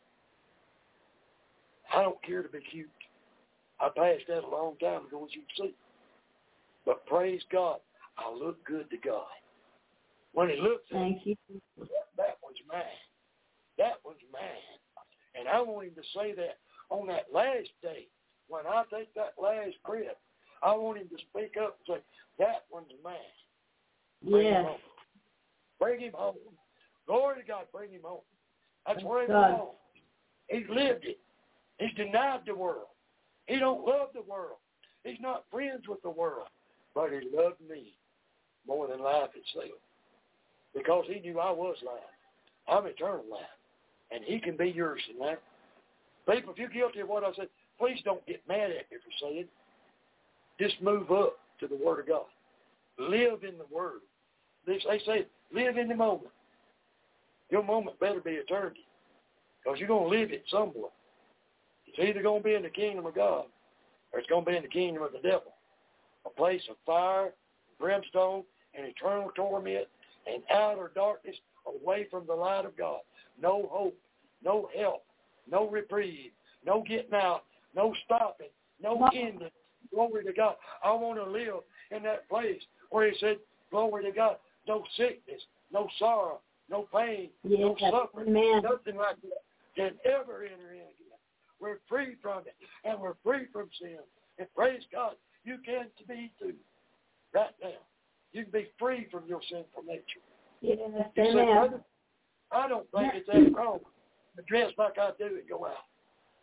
I don't care to be cute. I passed that a long time ago, as you can see. But praise God, I look good to God. When he looks at Thank me, you. that one's mine. That one's mine. And I want him to say that on that last day, when I take that last breath, I want him to speak up and say, that one's mine. Bring Yes. him home. Bring him home. Glory to God, bring him home. That's Thank where he God. belongs. He's lived it. He's denied the world. He don't love the world. He's not friends with the world. But he loved me more than life itself. Because he knew I was life. I'm eternal life. And he can be yours tonight. People, if you're guilty of what I said, please don't get mad at me for saying it. Just move up to the Word of God. Live in the Word. They say, live in the moment. Your moment better be eternity. Because you're going to live it somewhere. It's either going to be in the kingdom of God or it's going to be in the kingdom of the devil. A place of fire, brimstone, and eternal torment and outer darkness away from the light of God. No hope, no help, no reprieve, no getting out, no stopping, no ending. Glory to God. I want to live in that place where he said, glory to God, no sickness, no sorrow, no pain, Yes. no suffering, Amen. nothing like that can ever enter in again. We're free from it, and we're free from sin. And praise God, you can be too. Right now, you can be free from your sinful nature. Yes. You say, Amen. brother, I don't think it's that wrong to dress like I do and go out.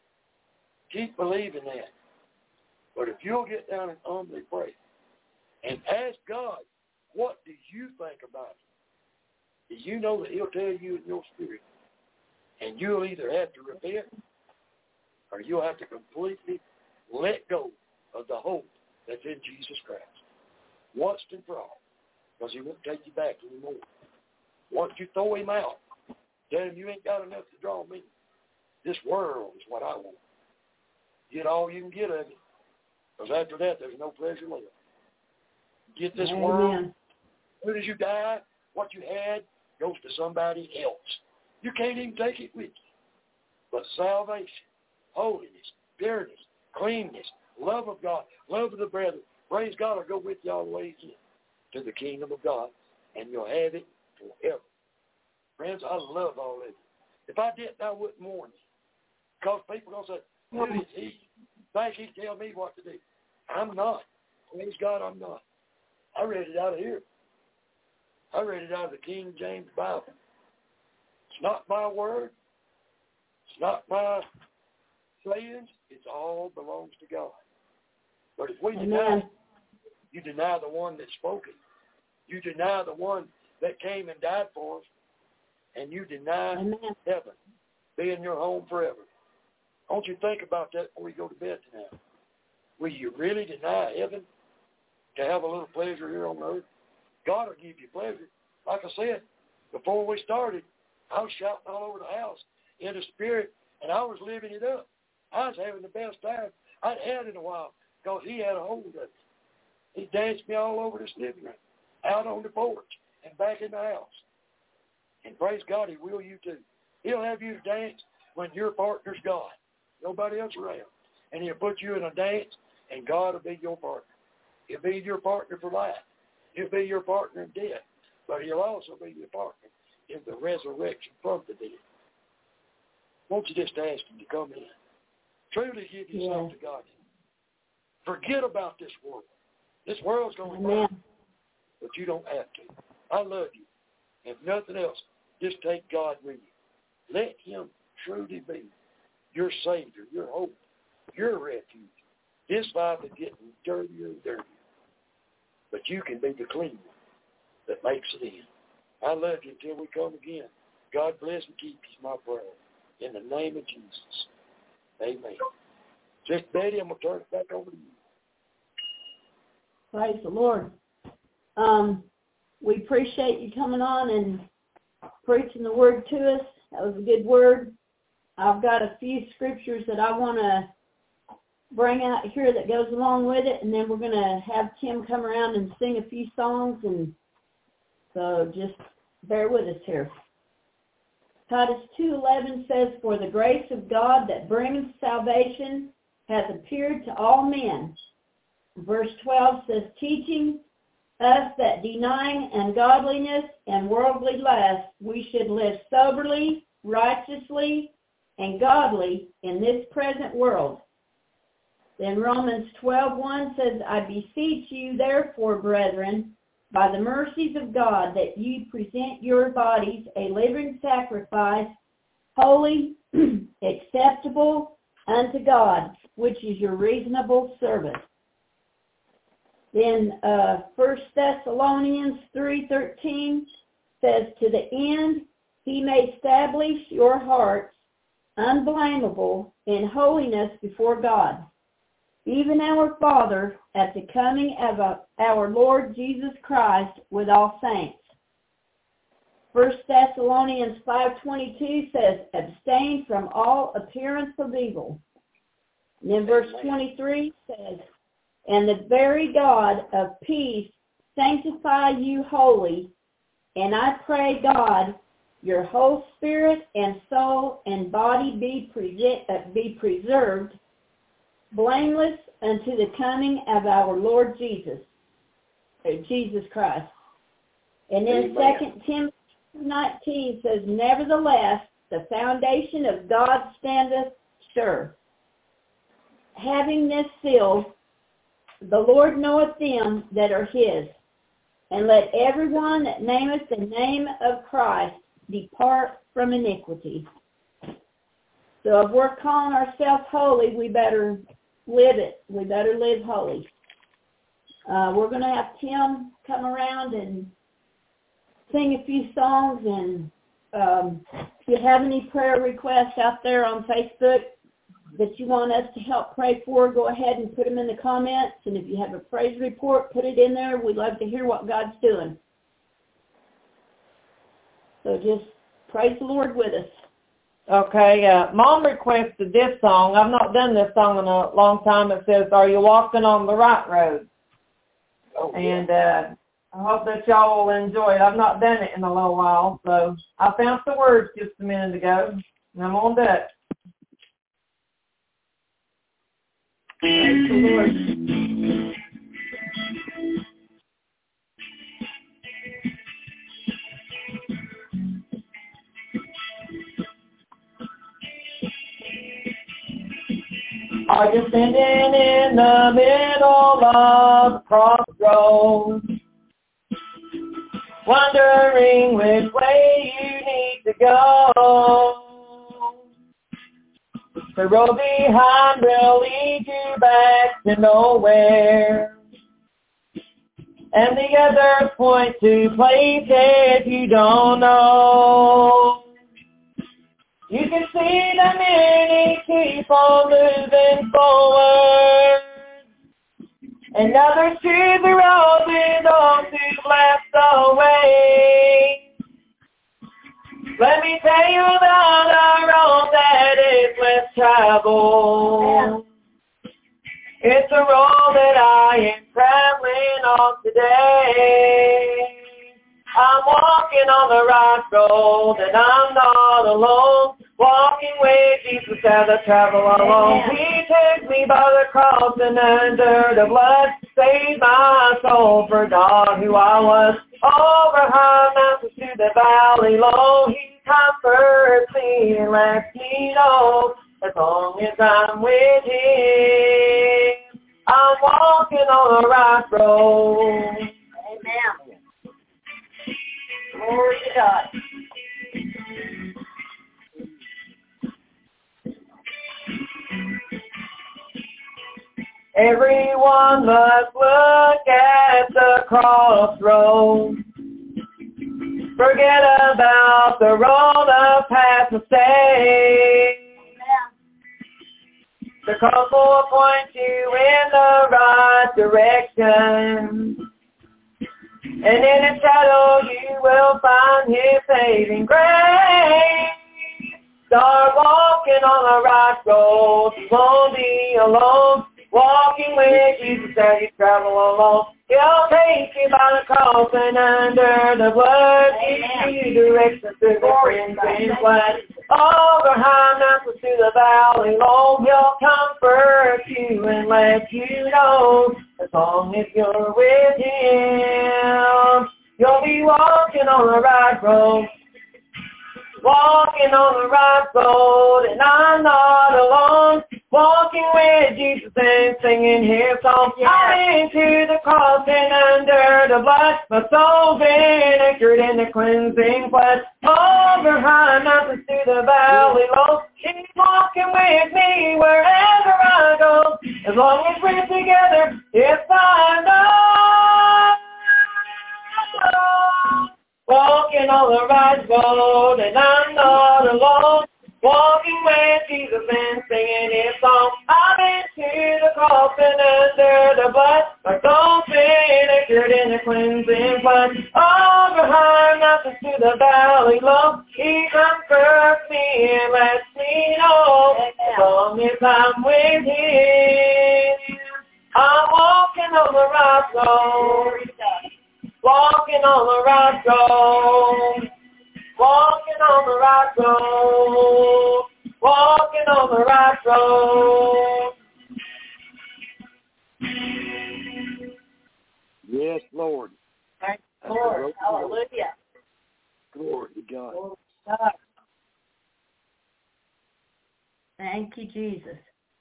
Keep believing that. But if you'll get down and humbly pray and ask God, what do you think about it? Do you know that he'll tell you in your spirit? And you'll either have to repent or you'll have to completely let go of the hope that's in Jesus Christ. Once and for all, because he won't take you back anymore. Once you throw him out, tell him you ain't got enough to draw me. This world is what I want. Get all you can get of it, because after that, there's no pleasure left. Get this Amen. world. As soon as you die, what you had goes to somebody else. You can't even take it with you. But salvation, holiness, pureness, cleanness, love of God, love of the brethren, praise God, will go with you all the way in to the kingdom of God, and you'll have it forever. Friends, I love all of you. If I didn't, I wouldn't warn you. Because people are going to say, who is he? Think he tell me what to do. I'm not. Praise God, I'm not. I read it out of here. I read it out of the King James Bible. It's not my word. It's not my sayings. It all belongs to God. But if we Amen. deny, you deny the one that spoke it. You deny the one that came and died for us. And you deny Amen. heaven being your home forever. Don't you think about that before you go to bed tonight. Will you really deny heaven to have a little pleasure here on earth? God will give you pleasure. Like I said, before we started, I was shouting all over the house in the spirit, and I was living it up. I was having the best time I'd had in a while because he had a hold of it. He danced me all over this living room, out on the porch, and back in the house. And praise God, he will you too. He'll have you to dance when your partner's God. Nobody else around. And he'll put you in a dance, and God will be your partner. He'll be your partner for life. He'll be your partner in death. But he'll also be your partner in the resurrection from the dead. Won't you just ask him to come in? Truly give yourself yeah. to God. Forget about this world. This world's going to Amen. burn, but you don't have to. I love you. If nothing else, just take God with you. Let him truly be your Savior, your hope, your refuge. This life is getting dirtier and dirtier. But you can be the clean one that makes it in. I love you until we come again. God bless and keep you, my prayer. In the name of Jesus. Amen. Just Betty, I'm going to turn it back over to you. Praise the Lord. Um, we appreciate you coming on and preaching the word to us. That was a good word. I've got a few scriptures that I want to bring out here that goes along with it, and then we're going to have Tim come around and sing a few songs, and so just bear with us here. Titus two eleven says, "For the grace of God that bringeth salvation hath appeared to all men." Verse twelve says, "Teaching us that denying ungodliness and worldly lust, we should live soberly, righteously, and godly in this present world." Then Romans twelve one says, "I beseech you therefore, brethren, by the mercies of God, that ye present your bodies a living sacrifice, holy, acceptable unto God, which is your reasonable service." Then uh, First Thessalonians three thirteen says, "To the end he may establish your hearts unblameable in holiness before God, even our Father, at the coming of our Lord Jesus Christ with all saints." First Thessalonians five twenty-two says, "Abstain from all appearance of evil." And then verse twenty-three says, "And the very God of peace sanctify you wholly, and I pray God, your whole spirit and soul and body be, present, uh, be preserved, blameless unto the coming of our Lord Jesus, uh, Jesus Christ." And then Second Timothy nineteen says, "Nevertheless, the foundation of God standeth sure, having this seal, the Lord knoweth them that are his. And let everyone that nameth the name of Christ depart from iniquity." So if we're calling ourselves holy, we better live it. We better live holy. Uh, we're going to have Tim come around and sing a few songs. And um, if you have any prayer requests out there on Facebook, that you want us to help pray for, go ahead and put them in the comments. And if you have a praise report, put it in there. We'd love to hear what God's doing. So just praise the Lord with us. Okay, uh, Mom requested this song. I've not done this song in a long time. It says, "Are you walking on the right road?" Oh, and uh, I hope that y'all will enjoy it. I've not done it in a little while, so I found the words just a minute ago, and I'm on that. Praise the Lord. Are you standing in the middle of the crossroads, wondering which way you need to go? The road behind will lead you back to nowhere, and the others point to places you don't know. You can see the many keep on moving forward, and others choose the road with all to blast away. Let me tell you about a road that is less traveled. It's a road that I am traveling on today. I'm walking on the right road, and I'm not alone. Walking with Jesus as I travel alone. He took me by the cross and under the blood, saved my soul, forgot who I was. Over high mountains to the valley low, He comforts me and lets me know, as long as I'm with Him, I'm walking on the right road. Amen. Glory to God. Everyone must look at the crossroads. Forget about the road of past mistakes. The cross will point you in the right direction, and in its shadow you will find His saving grace. Start walking on the right road, you won't be alone. Walking with Jesus as you travel along. He'll take you by the cross and under the blood. Give you directions through the crimson flood. Over high mountains to the valley low. He'll comfort you and let you know, as long as you're with Him, you'll be walking on the right road. Walking on the right road, and I'm not alone. Walking with Jesus and singing His song. Yeah. I'm into the cross and under the blood. My soul's been anchored in the cleansing blood. Over high mountains to the valley low. He's walking with me wherever I go. As long as we're together, yes I know. Walking on the right road, and I'm not alone. Walking with Jesus and singing His song. I've been to the cross and under the blood. My soul's been anchored in the cleansing blood. Over high mountains to the valley low. He comforts me and lets me know, as long as I'm with Him, I'm walking on the right road. Walking on the right road, walking on the right road, walking on the right road. Yes, Lord. Thank you, Lord. Hallelujah. Glory to God. Glory to God. Thank you, Jesus.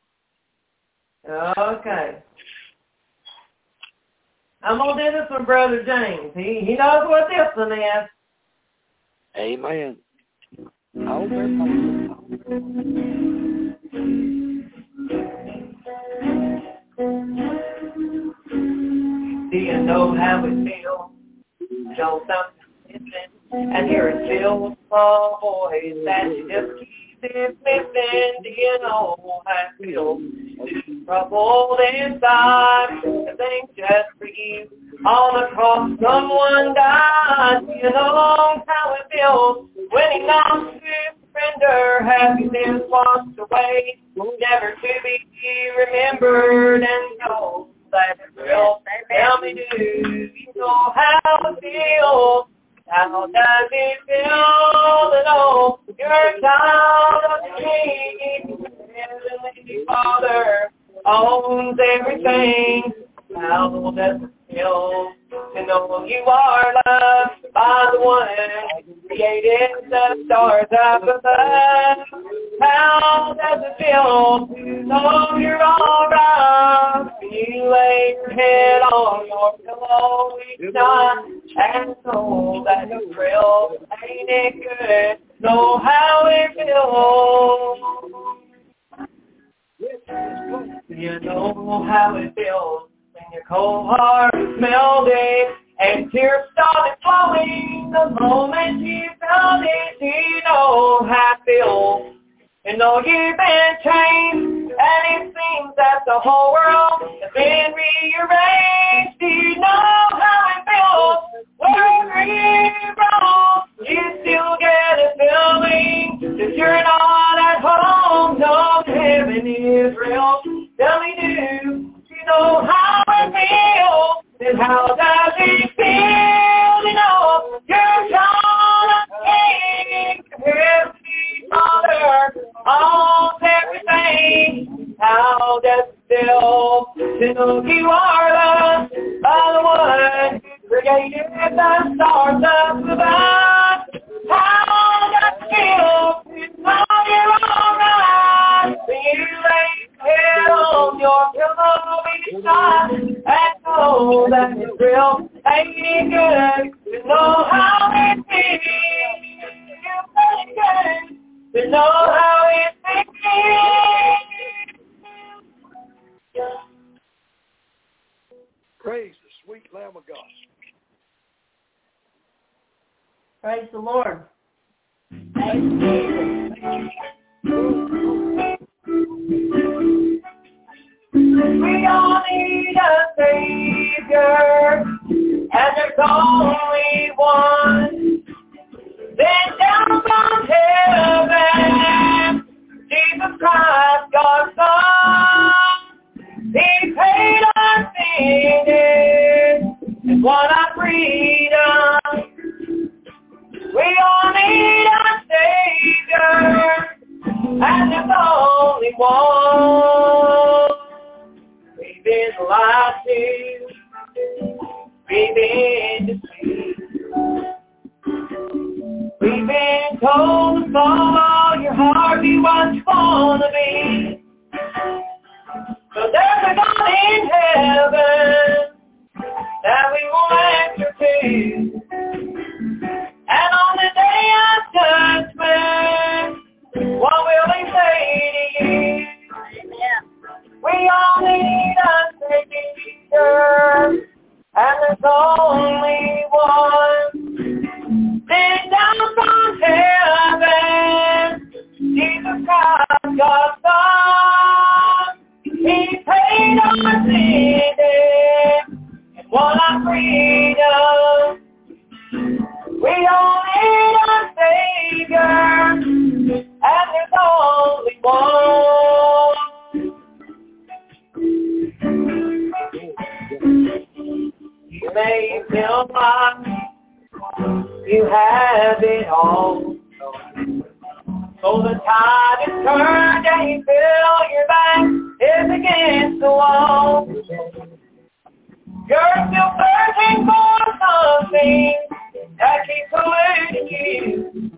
Okay. I'm going to do this with Brother James. He he knows what this one is. Amen. Oh, do you know how it feels? Know something missing, and you're filled with small boys that you just keep is missing. Do you know how it feels? Troubled inside, this ain't just for you. On the cross, someone died. Do you know how it feels? When he knocks to surrender, happiness washed away, never to be remembered, and so that's real. Tell me, do you know how it feels? How does it feel to know you're a child of the King? Heavenly Father owns everything. How does it feel to know you are loved by the one who created the stars up above? How does it feel to know you're alright when you lay your head on your pillow each night and know that the thrill ain't it good? Know how it feels. You know how it feels when your cold heart is melting and tears started flowing the moment you felt it. Do you know how it feels? You know you've been changed, and it seems that the whole world has been rearranged. Do you know how it feels? Wherever you go, you still get a feeling that you're not at home. No, heaven is real. Tell me, do you know how it feels? And how does it feel? You know, you're a child of King, Heavenly Father owns everything. How does it feel to know you are loved by the one who created the stars up above? How does it feel to know you're alright when you lay your head on your pillow each night and know that it's real? Ain't it good to know how it feels? Ain't it good to know how it feels? Praise the sweet Lamb of God. Praise the Lord. Praise Jesus. We all need a Savior, and there's only one. Then down from heaven, Jesus Christ, God's Son. He paid our sin and won our freedom. We all need a Savior, and there's only one. We've been lied to, we've been deceived. We've been told to follow your heart, be what you want to be. So there's a God in heaven that we will answer to. And on the day of judgment, what will he say to you? We all need a Savior, and there's only one. Then down from heaven, Jesus Christ, God's Son. He paid our sin and won our freedom. We all need a Savior, and there's only one. You may feel like you have it all, so the tide is turned and you feel your back is against the wall. You're still searching for something that keeps eluding you.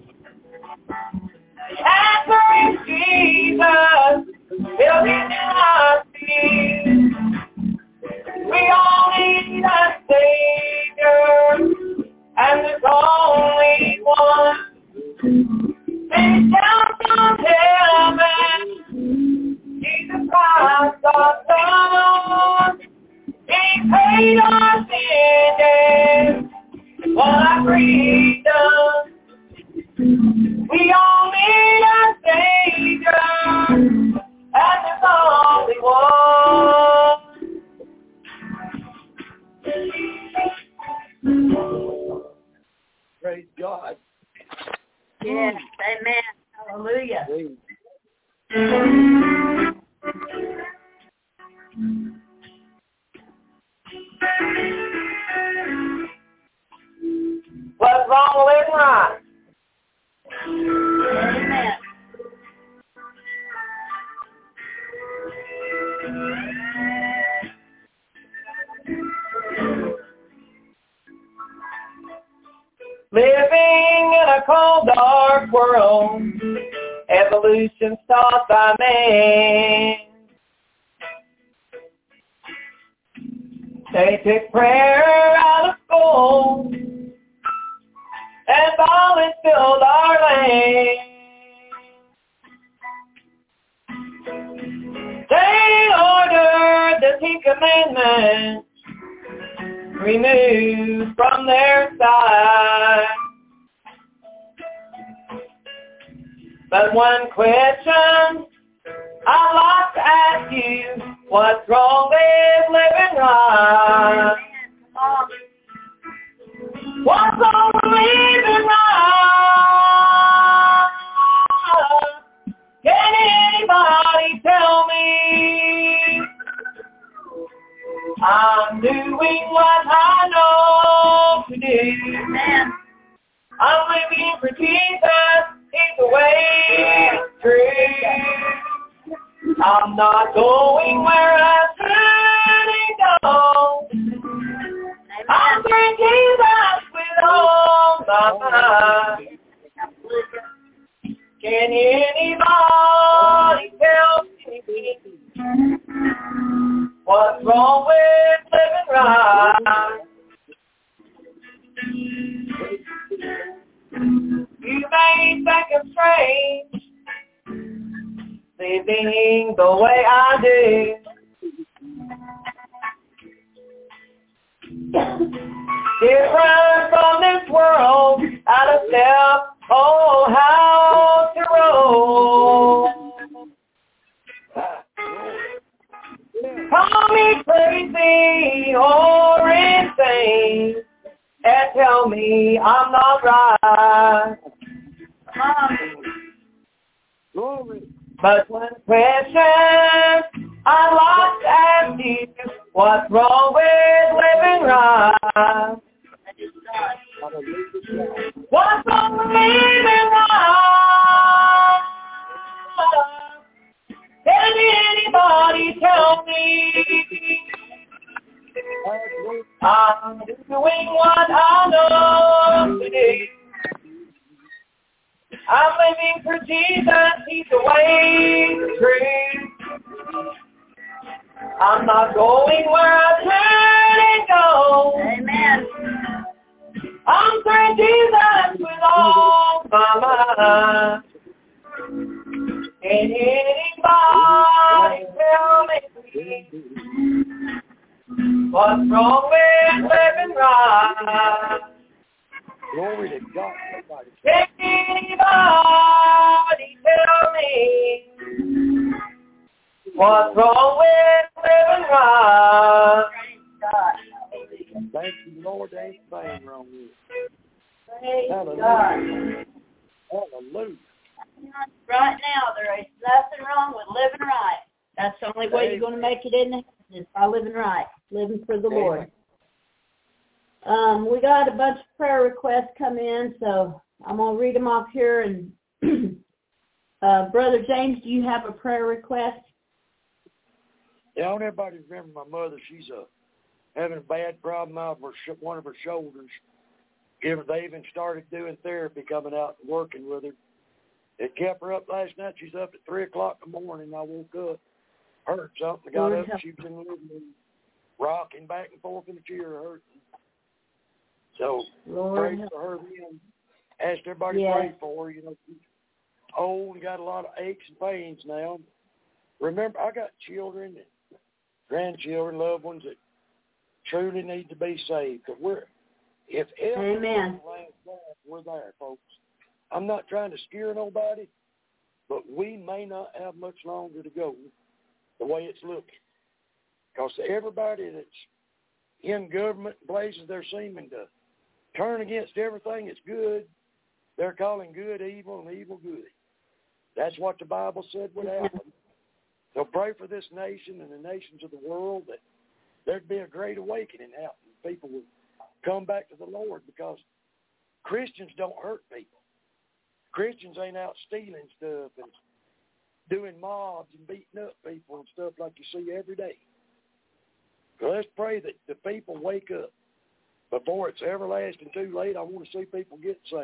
The answer is Jesus. He'll give you life to you. We all need a Savior, and there's only one. Sent down from heaven, Jesus Christ, our Son. He paid our sin and won our freedom. dark world, evolution taught by man. They took prayer out of school, and violence filled our land. They ordered the Ten Commandments removed from their side. But one question I'd like to ask you, what's wrong with living right? What's wrong with living right? Can anybody tell me? I'm doing what I know to do. I'm living for Jesus. He's the way, the truth. I'm not going where I shouldn't go. I'm for Jesus with all my mind. Can anybody tell me what's wrong with living right? You may think it's strange living the way I do. Different from this world, out of step, oh, how to roll. Call me crazy or insane, and tell me I'm not right. But one question I'd like to ask you, what's wrong with living right? What's wrong with living right? Can anybody tell me? I'm doing what I know to do. I'm living for Jesus, He's the way, the truth. I'm not going where I shouldn't go. Amen. I'm for Jesus with all my mind. Can anybody tell me what's wrong with living right? Glory to God. Can anybody tell me what's wrong with living right? Thank you, Lord. There ain't anything wrong with it. Praise Hallelujah. God. Hallelujah. Right now, there is nothing wrong with living right. That's the only way you're going to make it in the heaven is by living right, living for the Amen. Lord. Um, we got a bunch of prayer requests come in, so I'm going to read them off here. And uh, Brother James, do you have a prayer request? Yeah, I want everybody to remember my mother. She's uh, having a bad problem out of her, one of her shoulders. Even They even started doing therapy, coming out and working with her. It kept her up last night. She's up at three o'clock in the morning. I woke up, heard something, got Lord up, help. she was in the living room, rocking back and forth in the chair, hurting. So Lord pray help. for her then. Asked everybody to Yes. pray for her. You know, she's old and got a lot of aches and pains now. Remember, I got children and grandchildren, loved ones that truly need to be saved. Cause we're, if ever Amen. we're there, folks. I'm not trying to scare nobody, but we may not have much longer to go the way it's looking. Because everybody that's in government places, they're seeming to turn against everything that's good. They're calling good evil and evil good. That's what the Bible said would happen. So pray for this nation and the nations of the world that there'd be a great awakening out and people would come back to the Lord, because Christians don't hurt people. Christians ain't out stealing stuff and doing mobs and beating up people and stuff like you see every day. So let's pray that the people wake up before it's everlasting too late. I want to see people get saved.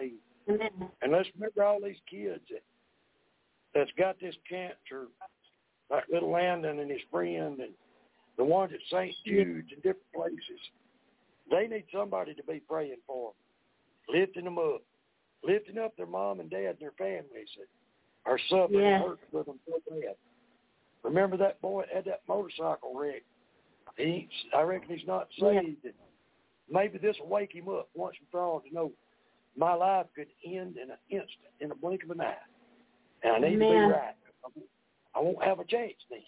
Amen. And let's remember all these kids that, that's got this cancer, like little Landon and his friend, and the ones at Saint Jude's and different places. They need somebody to be praying for them, lifting them up, lifting up their mom and dad and their families that are suffering Yes. and hurting with them so bad. Remember that boy that had that motorcycle wreck? He, I reckon he's not saved. Yeah. Maybe this will wake him up once and for all to know my life could end in an instant, in a blink of an eye. And I need Amen. to be right. I won't have a chance then.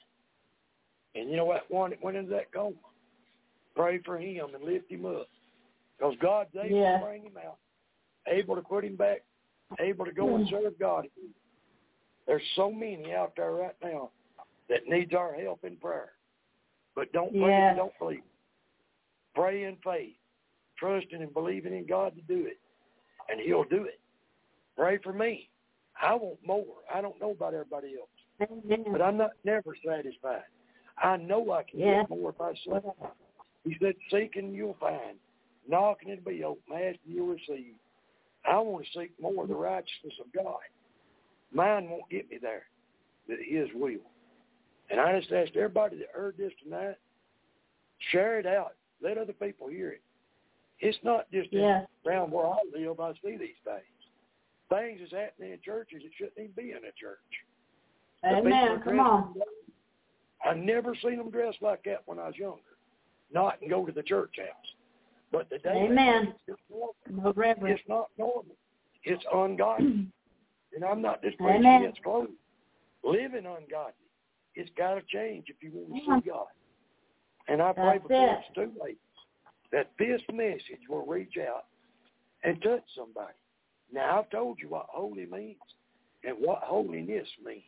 And you know what? One that went into that coma. Pray for him and lift him up. Because God's able Yeah. to bring him out, able to put him back, able to go and serve God. There's so many out there right now that needs our help in prayer. But don't pray Yeah. and don't believe. Pray in faith, trusting and believing in God to do it, and he'll do it. Pray for me. I want more. I don't know about everybody else. Amen. But I'm not never satisfied. I know I can Yeah. get more if I seek. He said, seeking you'll find. Knocking it'll be open. Asking you'll receive. I want to seek more of the righteousness of God. Mine won't get me there, but his will. And I just asked everybody that heard this tonight, share it out. Let other people hear it. It's not just Yeah. around where I live, I see these things. Things is happening in churches that shouldn't even be in a church. The people Amen. are Come dressed- on. I never seen them dressed like that when I was younger. Not and go to the church house. But today, Amen. it's just normal. No reverence. It's not normal. It's ungodly. And I'm not just preaching Amen. against clothes. Living ungodly. It's got to change if you want to Yeah. see God. And I pray That's before it. it's too late that this message will reach out and touch somebody. Now, I've told you what holy means and what holiness means.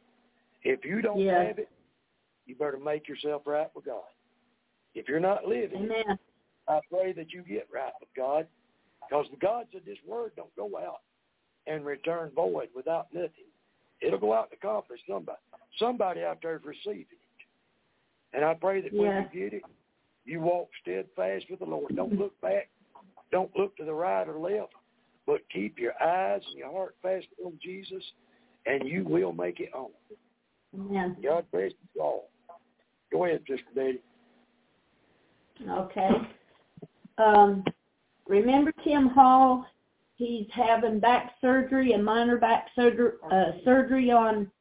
If you don't Yeah. have it, you better make yourself right with God. If you're not living, Amen. I pray that you get right with God, because God said this word don't go out and return void without nothing. It'll go out and accomplish somebody. Somebody out there is receiving it. And I pray that when Yeah. you get it, you walk steadfast with the Lord. Don't look back. Don't look to the right or left, but keep your eyes and your heart fast on Jesus, and you will make it home. Amen. God bless you all. Go ahead, Sister Betty. Okay. Um, remember Tim Hall? He's having back surgery, a minor back surgery, uh, surgery on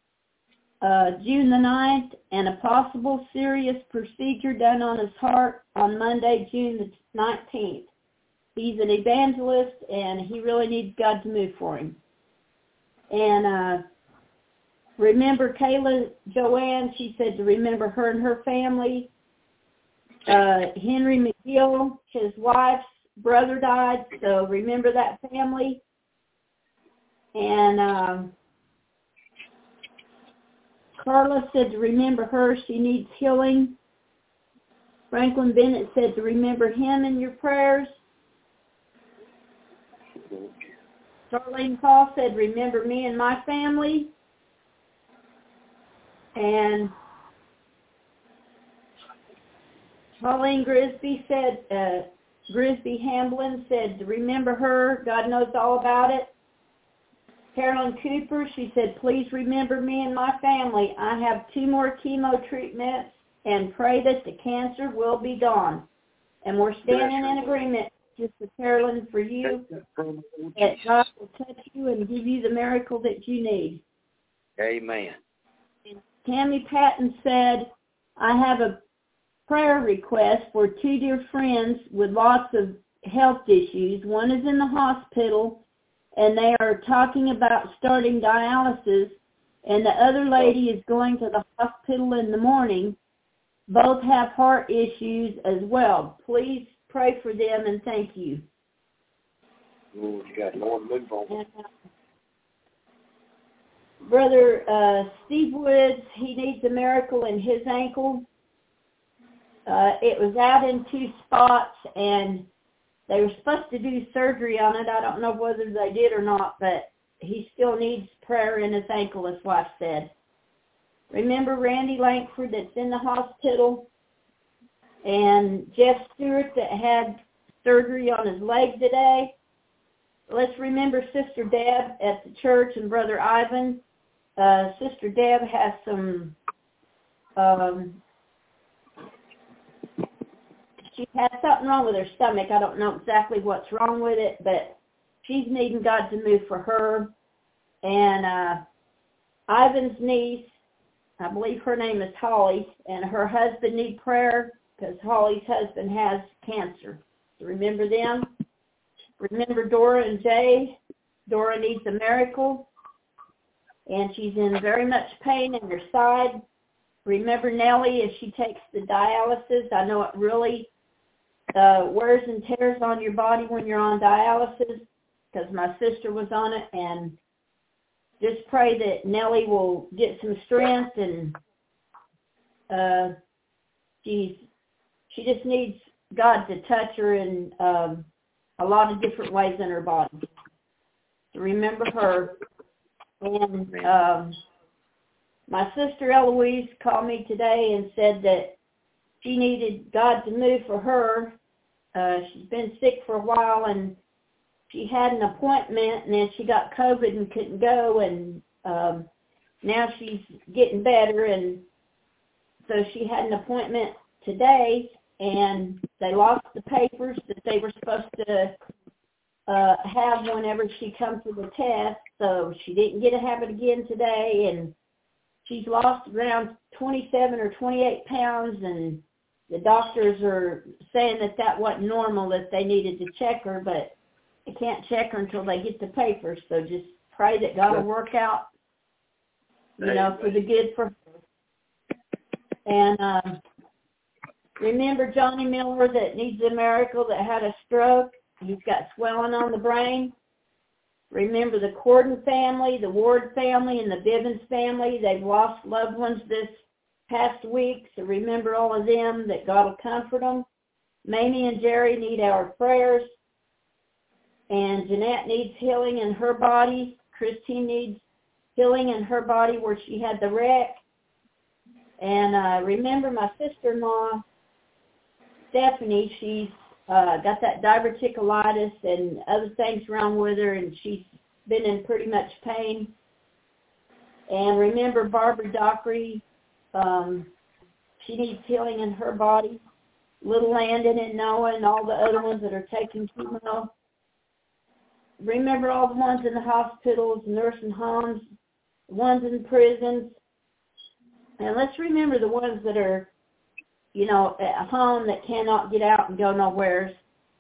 uh, June the ninth, and a possible serious procedure done on his heart on Monday, June the nineteenth. He's an evangelist, and he really needs God to move for him. And uh, remember Kayla Joanne, she said to remember her and her family. Uh, Henry McGill, his wife's brother died, so remember that family. And um, Carla said to remember her, she needs healing. Franklin Bennett said to remember him in your prayers. Charlene Paul said remember me and my family. And Pauline Grisby said, uh, Grisby Hamblin said to remember her, God knows all about it. Carolyn Cooper, she said, please remember me and my family. I have two more chemo treatments and pray that the cancer will be gone. And we're standing in agreement, Sister Carolyn, for you, that God will touch you and give you the miracle that you need. Amen. Tammy Patton said, I have a prayer request for two dear friends with lots of health issues. One is in the hospital, and they are talking about starting dialysis, and the other lady is going to the hospital in the morning. Both have heart issues as well. Please pray for them, and thank you. Ooh, you got Lord move on. And, uh, Brother uh, Steve Woods, he needs a miracle in his ankle. Uh, it was out in two spots, and they were supposed to do surgery on it. I don't know whether they did or not, but he still needs prayer in his ankle, his wife said. Remember Randy Langford that's in the hospital, and Jeff Stewart that had surgery on his leg today. let's remember Sister Deb at the church and Brother Ivan. Uh, Sister Deb has some, um, she has something wrong with her stomach. I don't know exactly what's wrong with it, but she's needing God to move for her. And uh, Ivan's niece, I believe her name is Holly, and her husband need prayer because Holly's husband has cancer. So remember them. Remember Dora and Jay. Dora needs a miracle, and she's in very much pain in her side. Remember Nellie as she takes the dialysis. I know it really uh, wears and tears on your body when you're on dialysis because my sister was on it, and just pray that Nellie will get some strength, and uh, she's, she just needs God to touch her in um, a lot of different ways in her body. So remember her. And um, my sister Eloise called me today and said that she needed God to move for her. Uh, she's been sick for a while, and she had an appointment, and then she got COVID and couldn't go, and um, now she's getting better, and so she had an appointment today, and they lost the papers that they were supposed to uh, have whenever she comes for the test, so she didn't get to have it again today, and she's lost around twenty-seven or twenty-eight pounds, and the doctors are saying that that wasn't normal, that they needed to check her, but they can't check her until they get the papers, so just pray that God will work out, you know, for the good for her. And um, remember Johnny Miller that needs a miracle, that had a stroke. He's got swelling on the brain. Remember the Corden family, the Ward family, and the Bivens family. They've lost loved ones this past week, so remember all of them, that God will comfort them. Mamie and Jerry need our prayers. And Jeanette needs healing in her body. Christine needs healing in her body where she had the wreck. And uh, remember my sister-in-law, Stephanie, she's uh, got that diverticulitis and other things wrong with her, and she's been in pretty much pain. And remember Barbara Dockery, um, she needs healing in her body. Little Landon and Noah and all the other ones that are taking chemo. Remember all the ones in the hospitals, nursing homes, the ones in prisons. And let's remember the ones that are, you know, at home that cannot get out and go nowhere.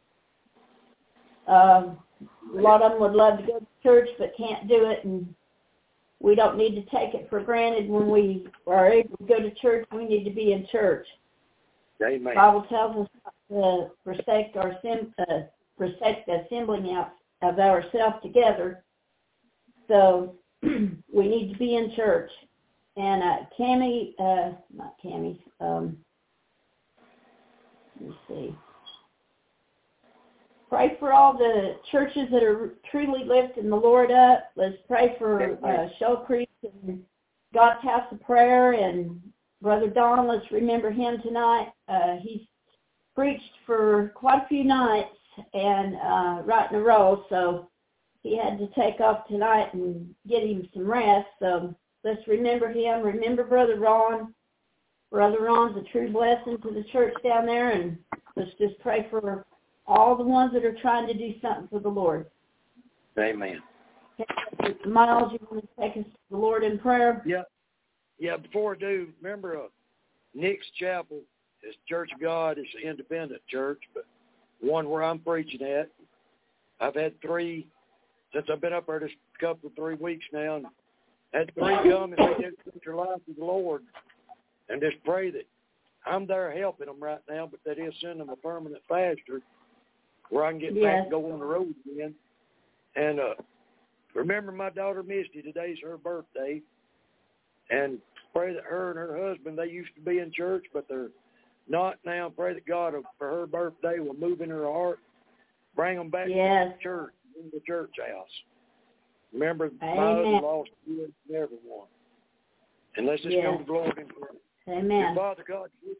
Um, a lot of them would love to go to church but can't do it, and we don't need to take it for granted. When we are able to go to church, we need to be in church. Amen. The Bible tells us to forsake our sim, uh, forsake the assembling out of ourselves together. So we need to be in church. And uh, Cammie, uh, not Cammie, um, let me see. Pray for all the churches that are truly lifting the Lord up. Let's pray for uh, Show Creek and God's House of Prayer and Brother Don. Let's remember him tonight. Uh, he's preached for quite a few nights and uh, right in a row, so he had to take off tonight and get him some rest. So let's remember him. Remember Brother Ron. Brother Ron's a true blessing to the church down there, and let's just pray for all the ones that are trying to do something for the Lord. Amen. Miles, you want to take us to the Lord in prayer? Yeah. Yeah, before I do, remember uh, Nick's Chapel is Church of God. It's an independent church, but one where I'm preaching at. I've had three, since I've been up there this couple of three weeks now, and had three come and they did put their life with the Lord. And just pray that I'm there helping them right now, but that is send them a permanent pastor where I can get yes. back and go on the road again. And uh, remember my daughter Misty, today's her birthday. And pray that her and her husband, they used to be in church, but they're not now. Pray that God, for her birthday, will move in her heart, bring them back yes. to the church, in the church house. Remember, Amen. my husband lost you and everyone. And let's just yes. go to the Lord in prayer. Amen. Dear Father God,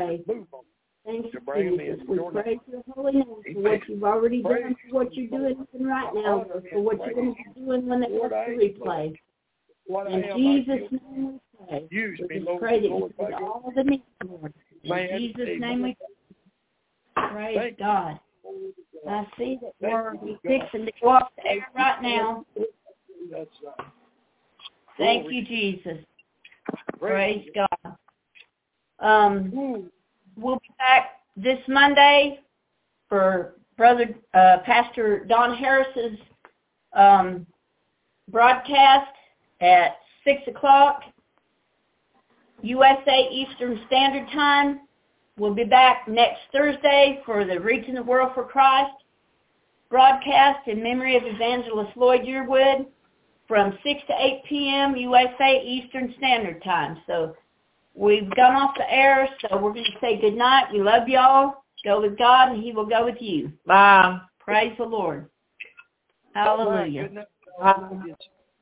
pray. Move on. Thank you, To bring 'em Jesus. in. We Your praise name. your holy name for what you've already Praise done, for what you're doing even right now, Lord, for what you're going to be doing when they watch Lord, I the am replay. What I In am, I Jesus' give. name we pray. Use We me, just Lord, pray that you glorify see you. all the needs, Lord. In Man, Jesus' amen. name we pray. Praise Thank you. God. I see that Thank we're you, God. fixing to go off the air right now. That's right. Thank Glory. you, Jesus. Praise Praise God. Um, we'll be back this Monday for Brother uh, Pastor Don Harris's um, broadcast at six o'clock U S A Eastern Standard Time. We'll be back next Thursday for the Reaching the World for Christ broadcast in memory of Evangelist Lloyd Yearwood from six to eight p.m. U S A Eastern Standard Time. So we've gone off the air, so we're going to say good night. We love y'all. Go with God, and he will go with you. Bye. Praise the Lord. Hallelujah. Good night. Bye.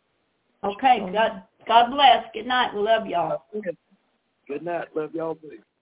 Okay, God, God bless. Good night. We love y'all. Good night. Love y'all too.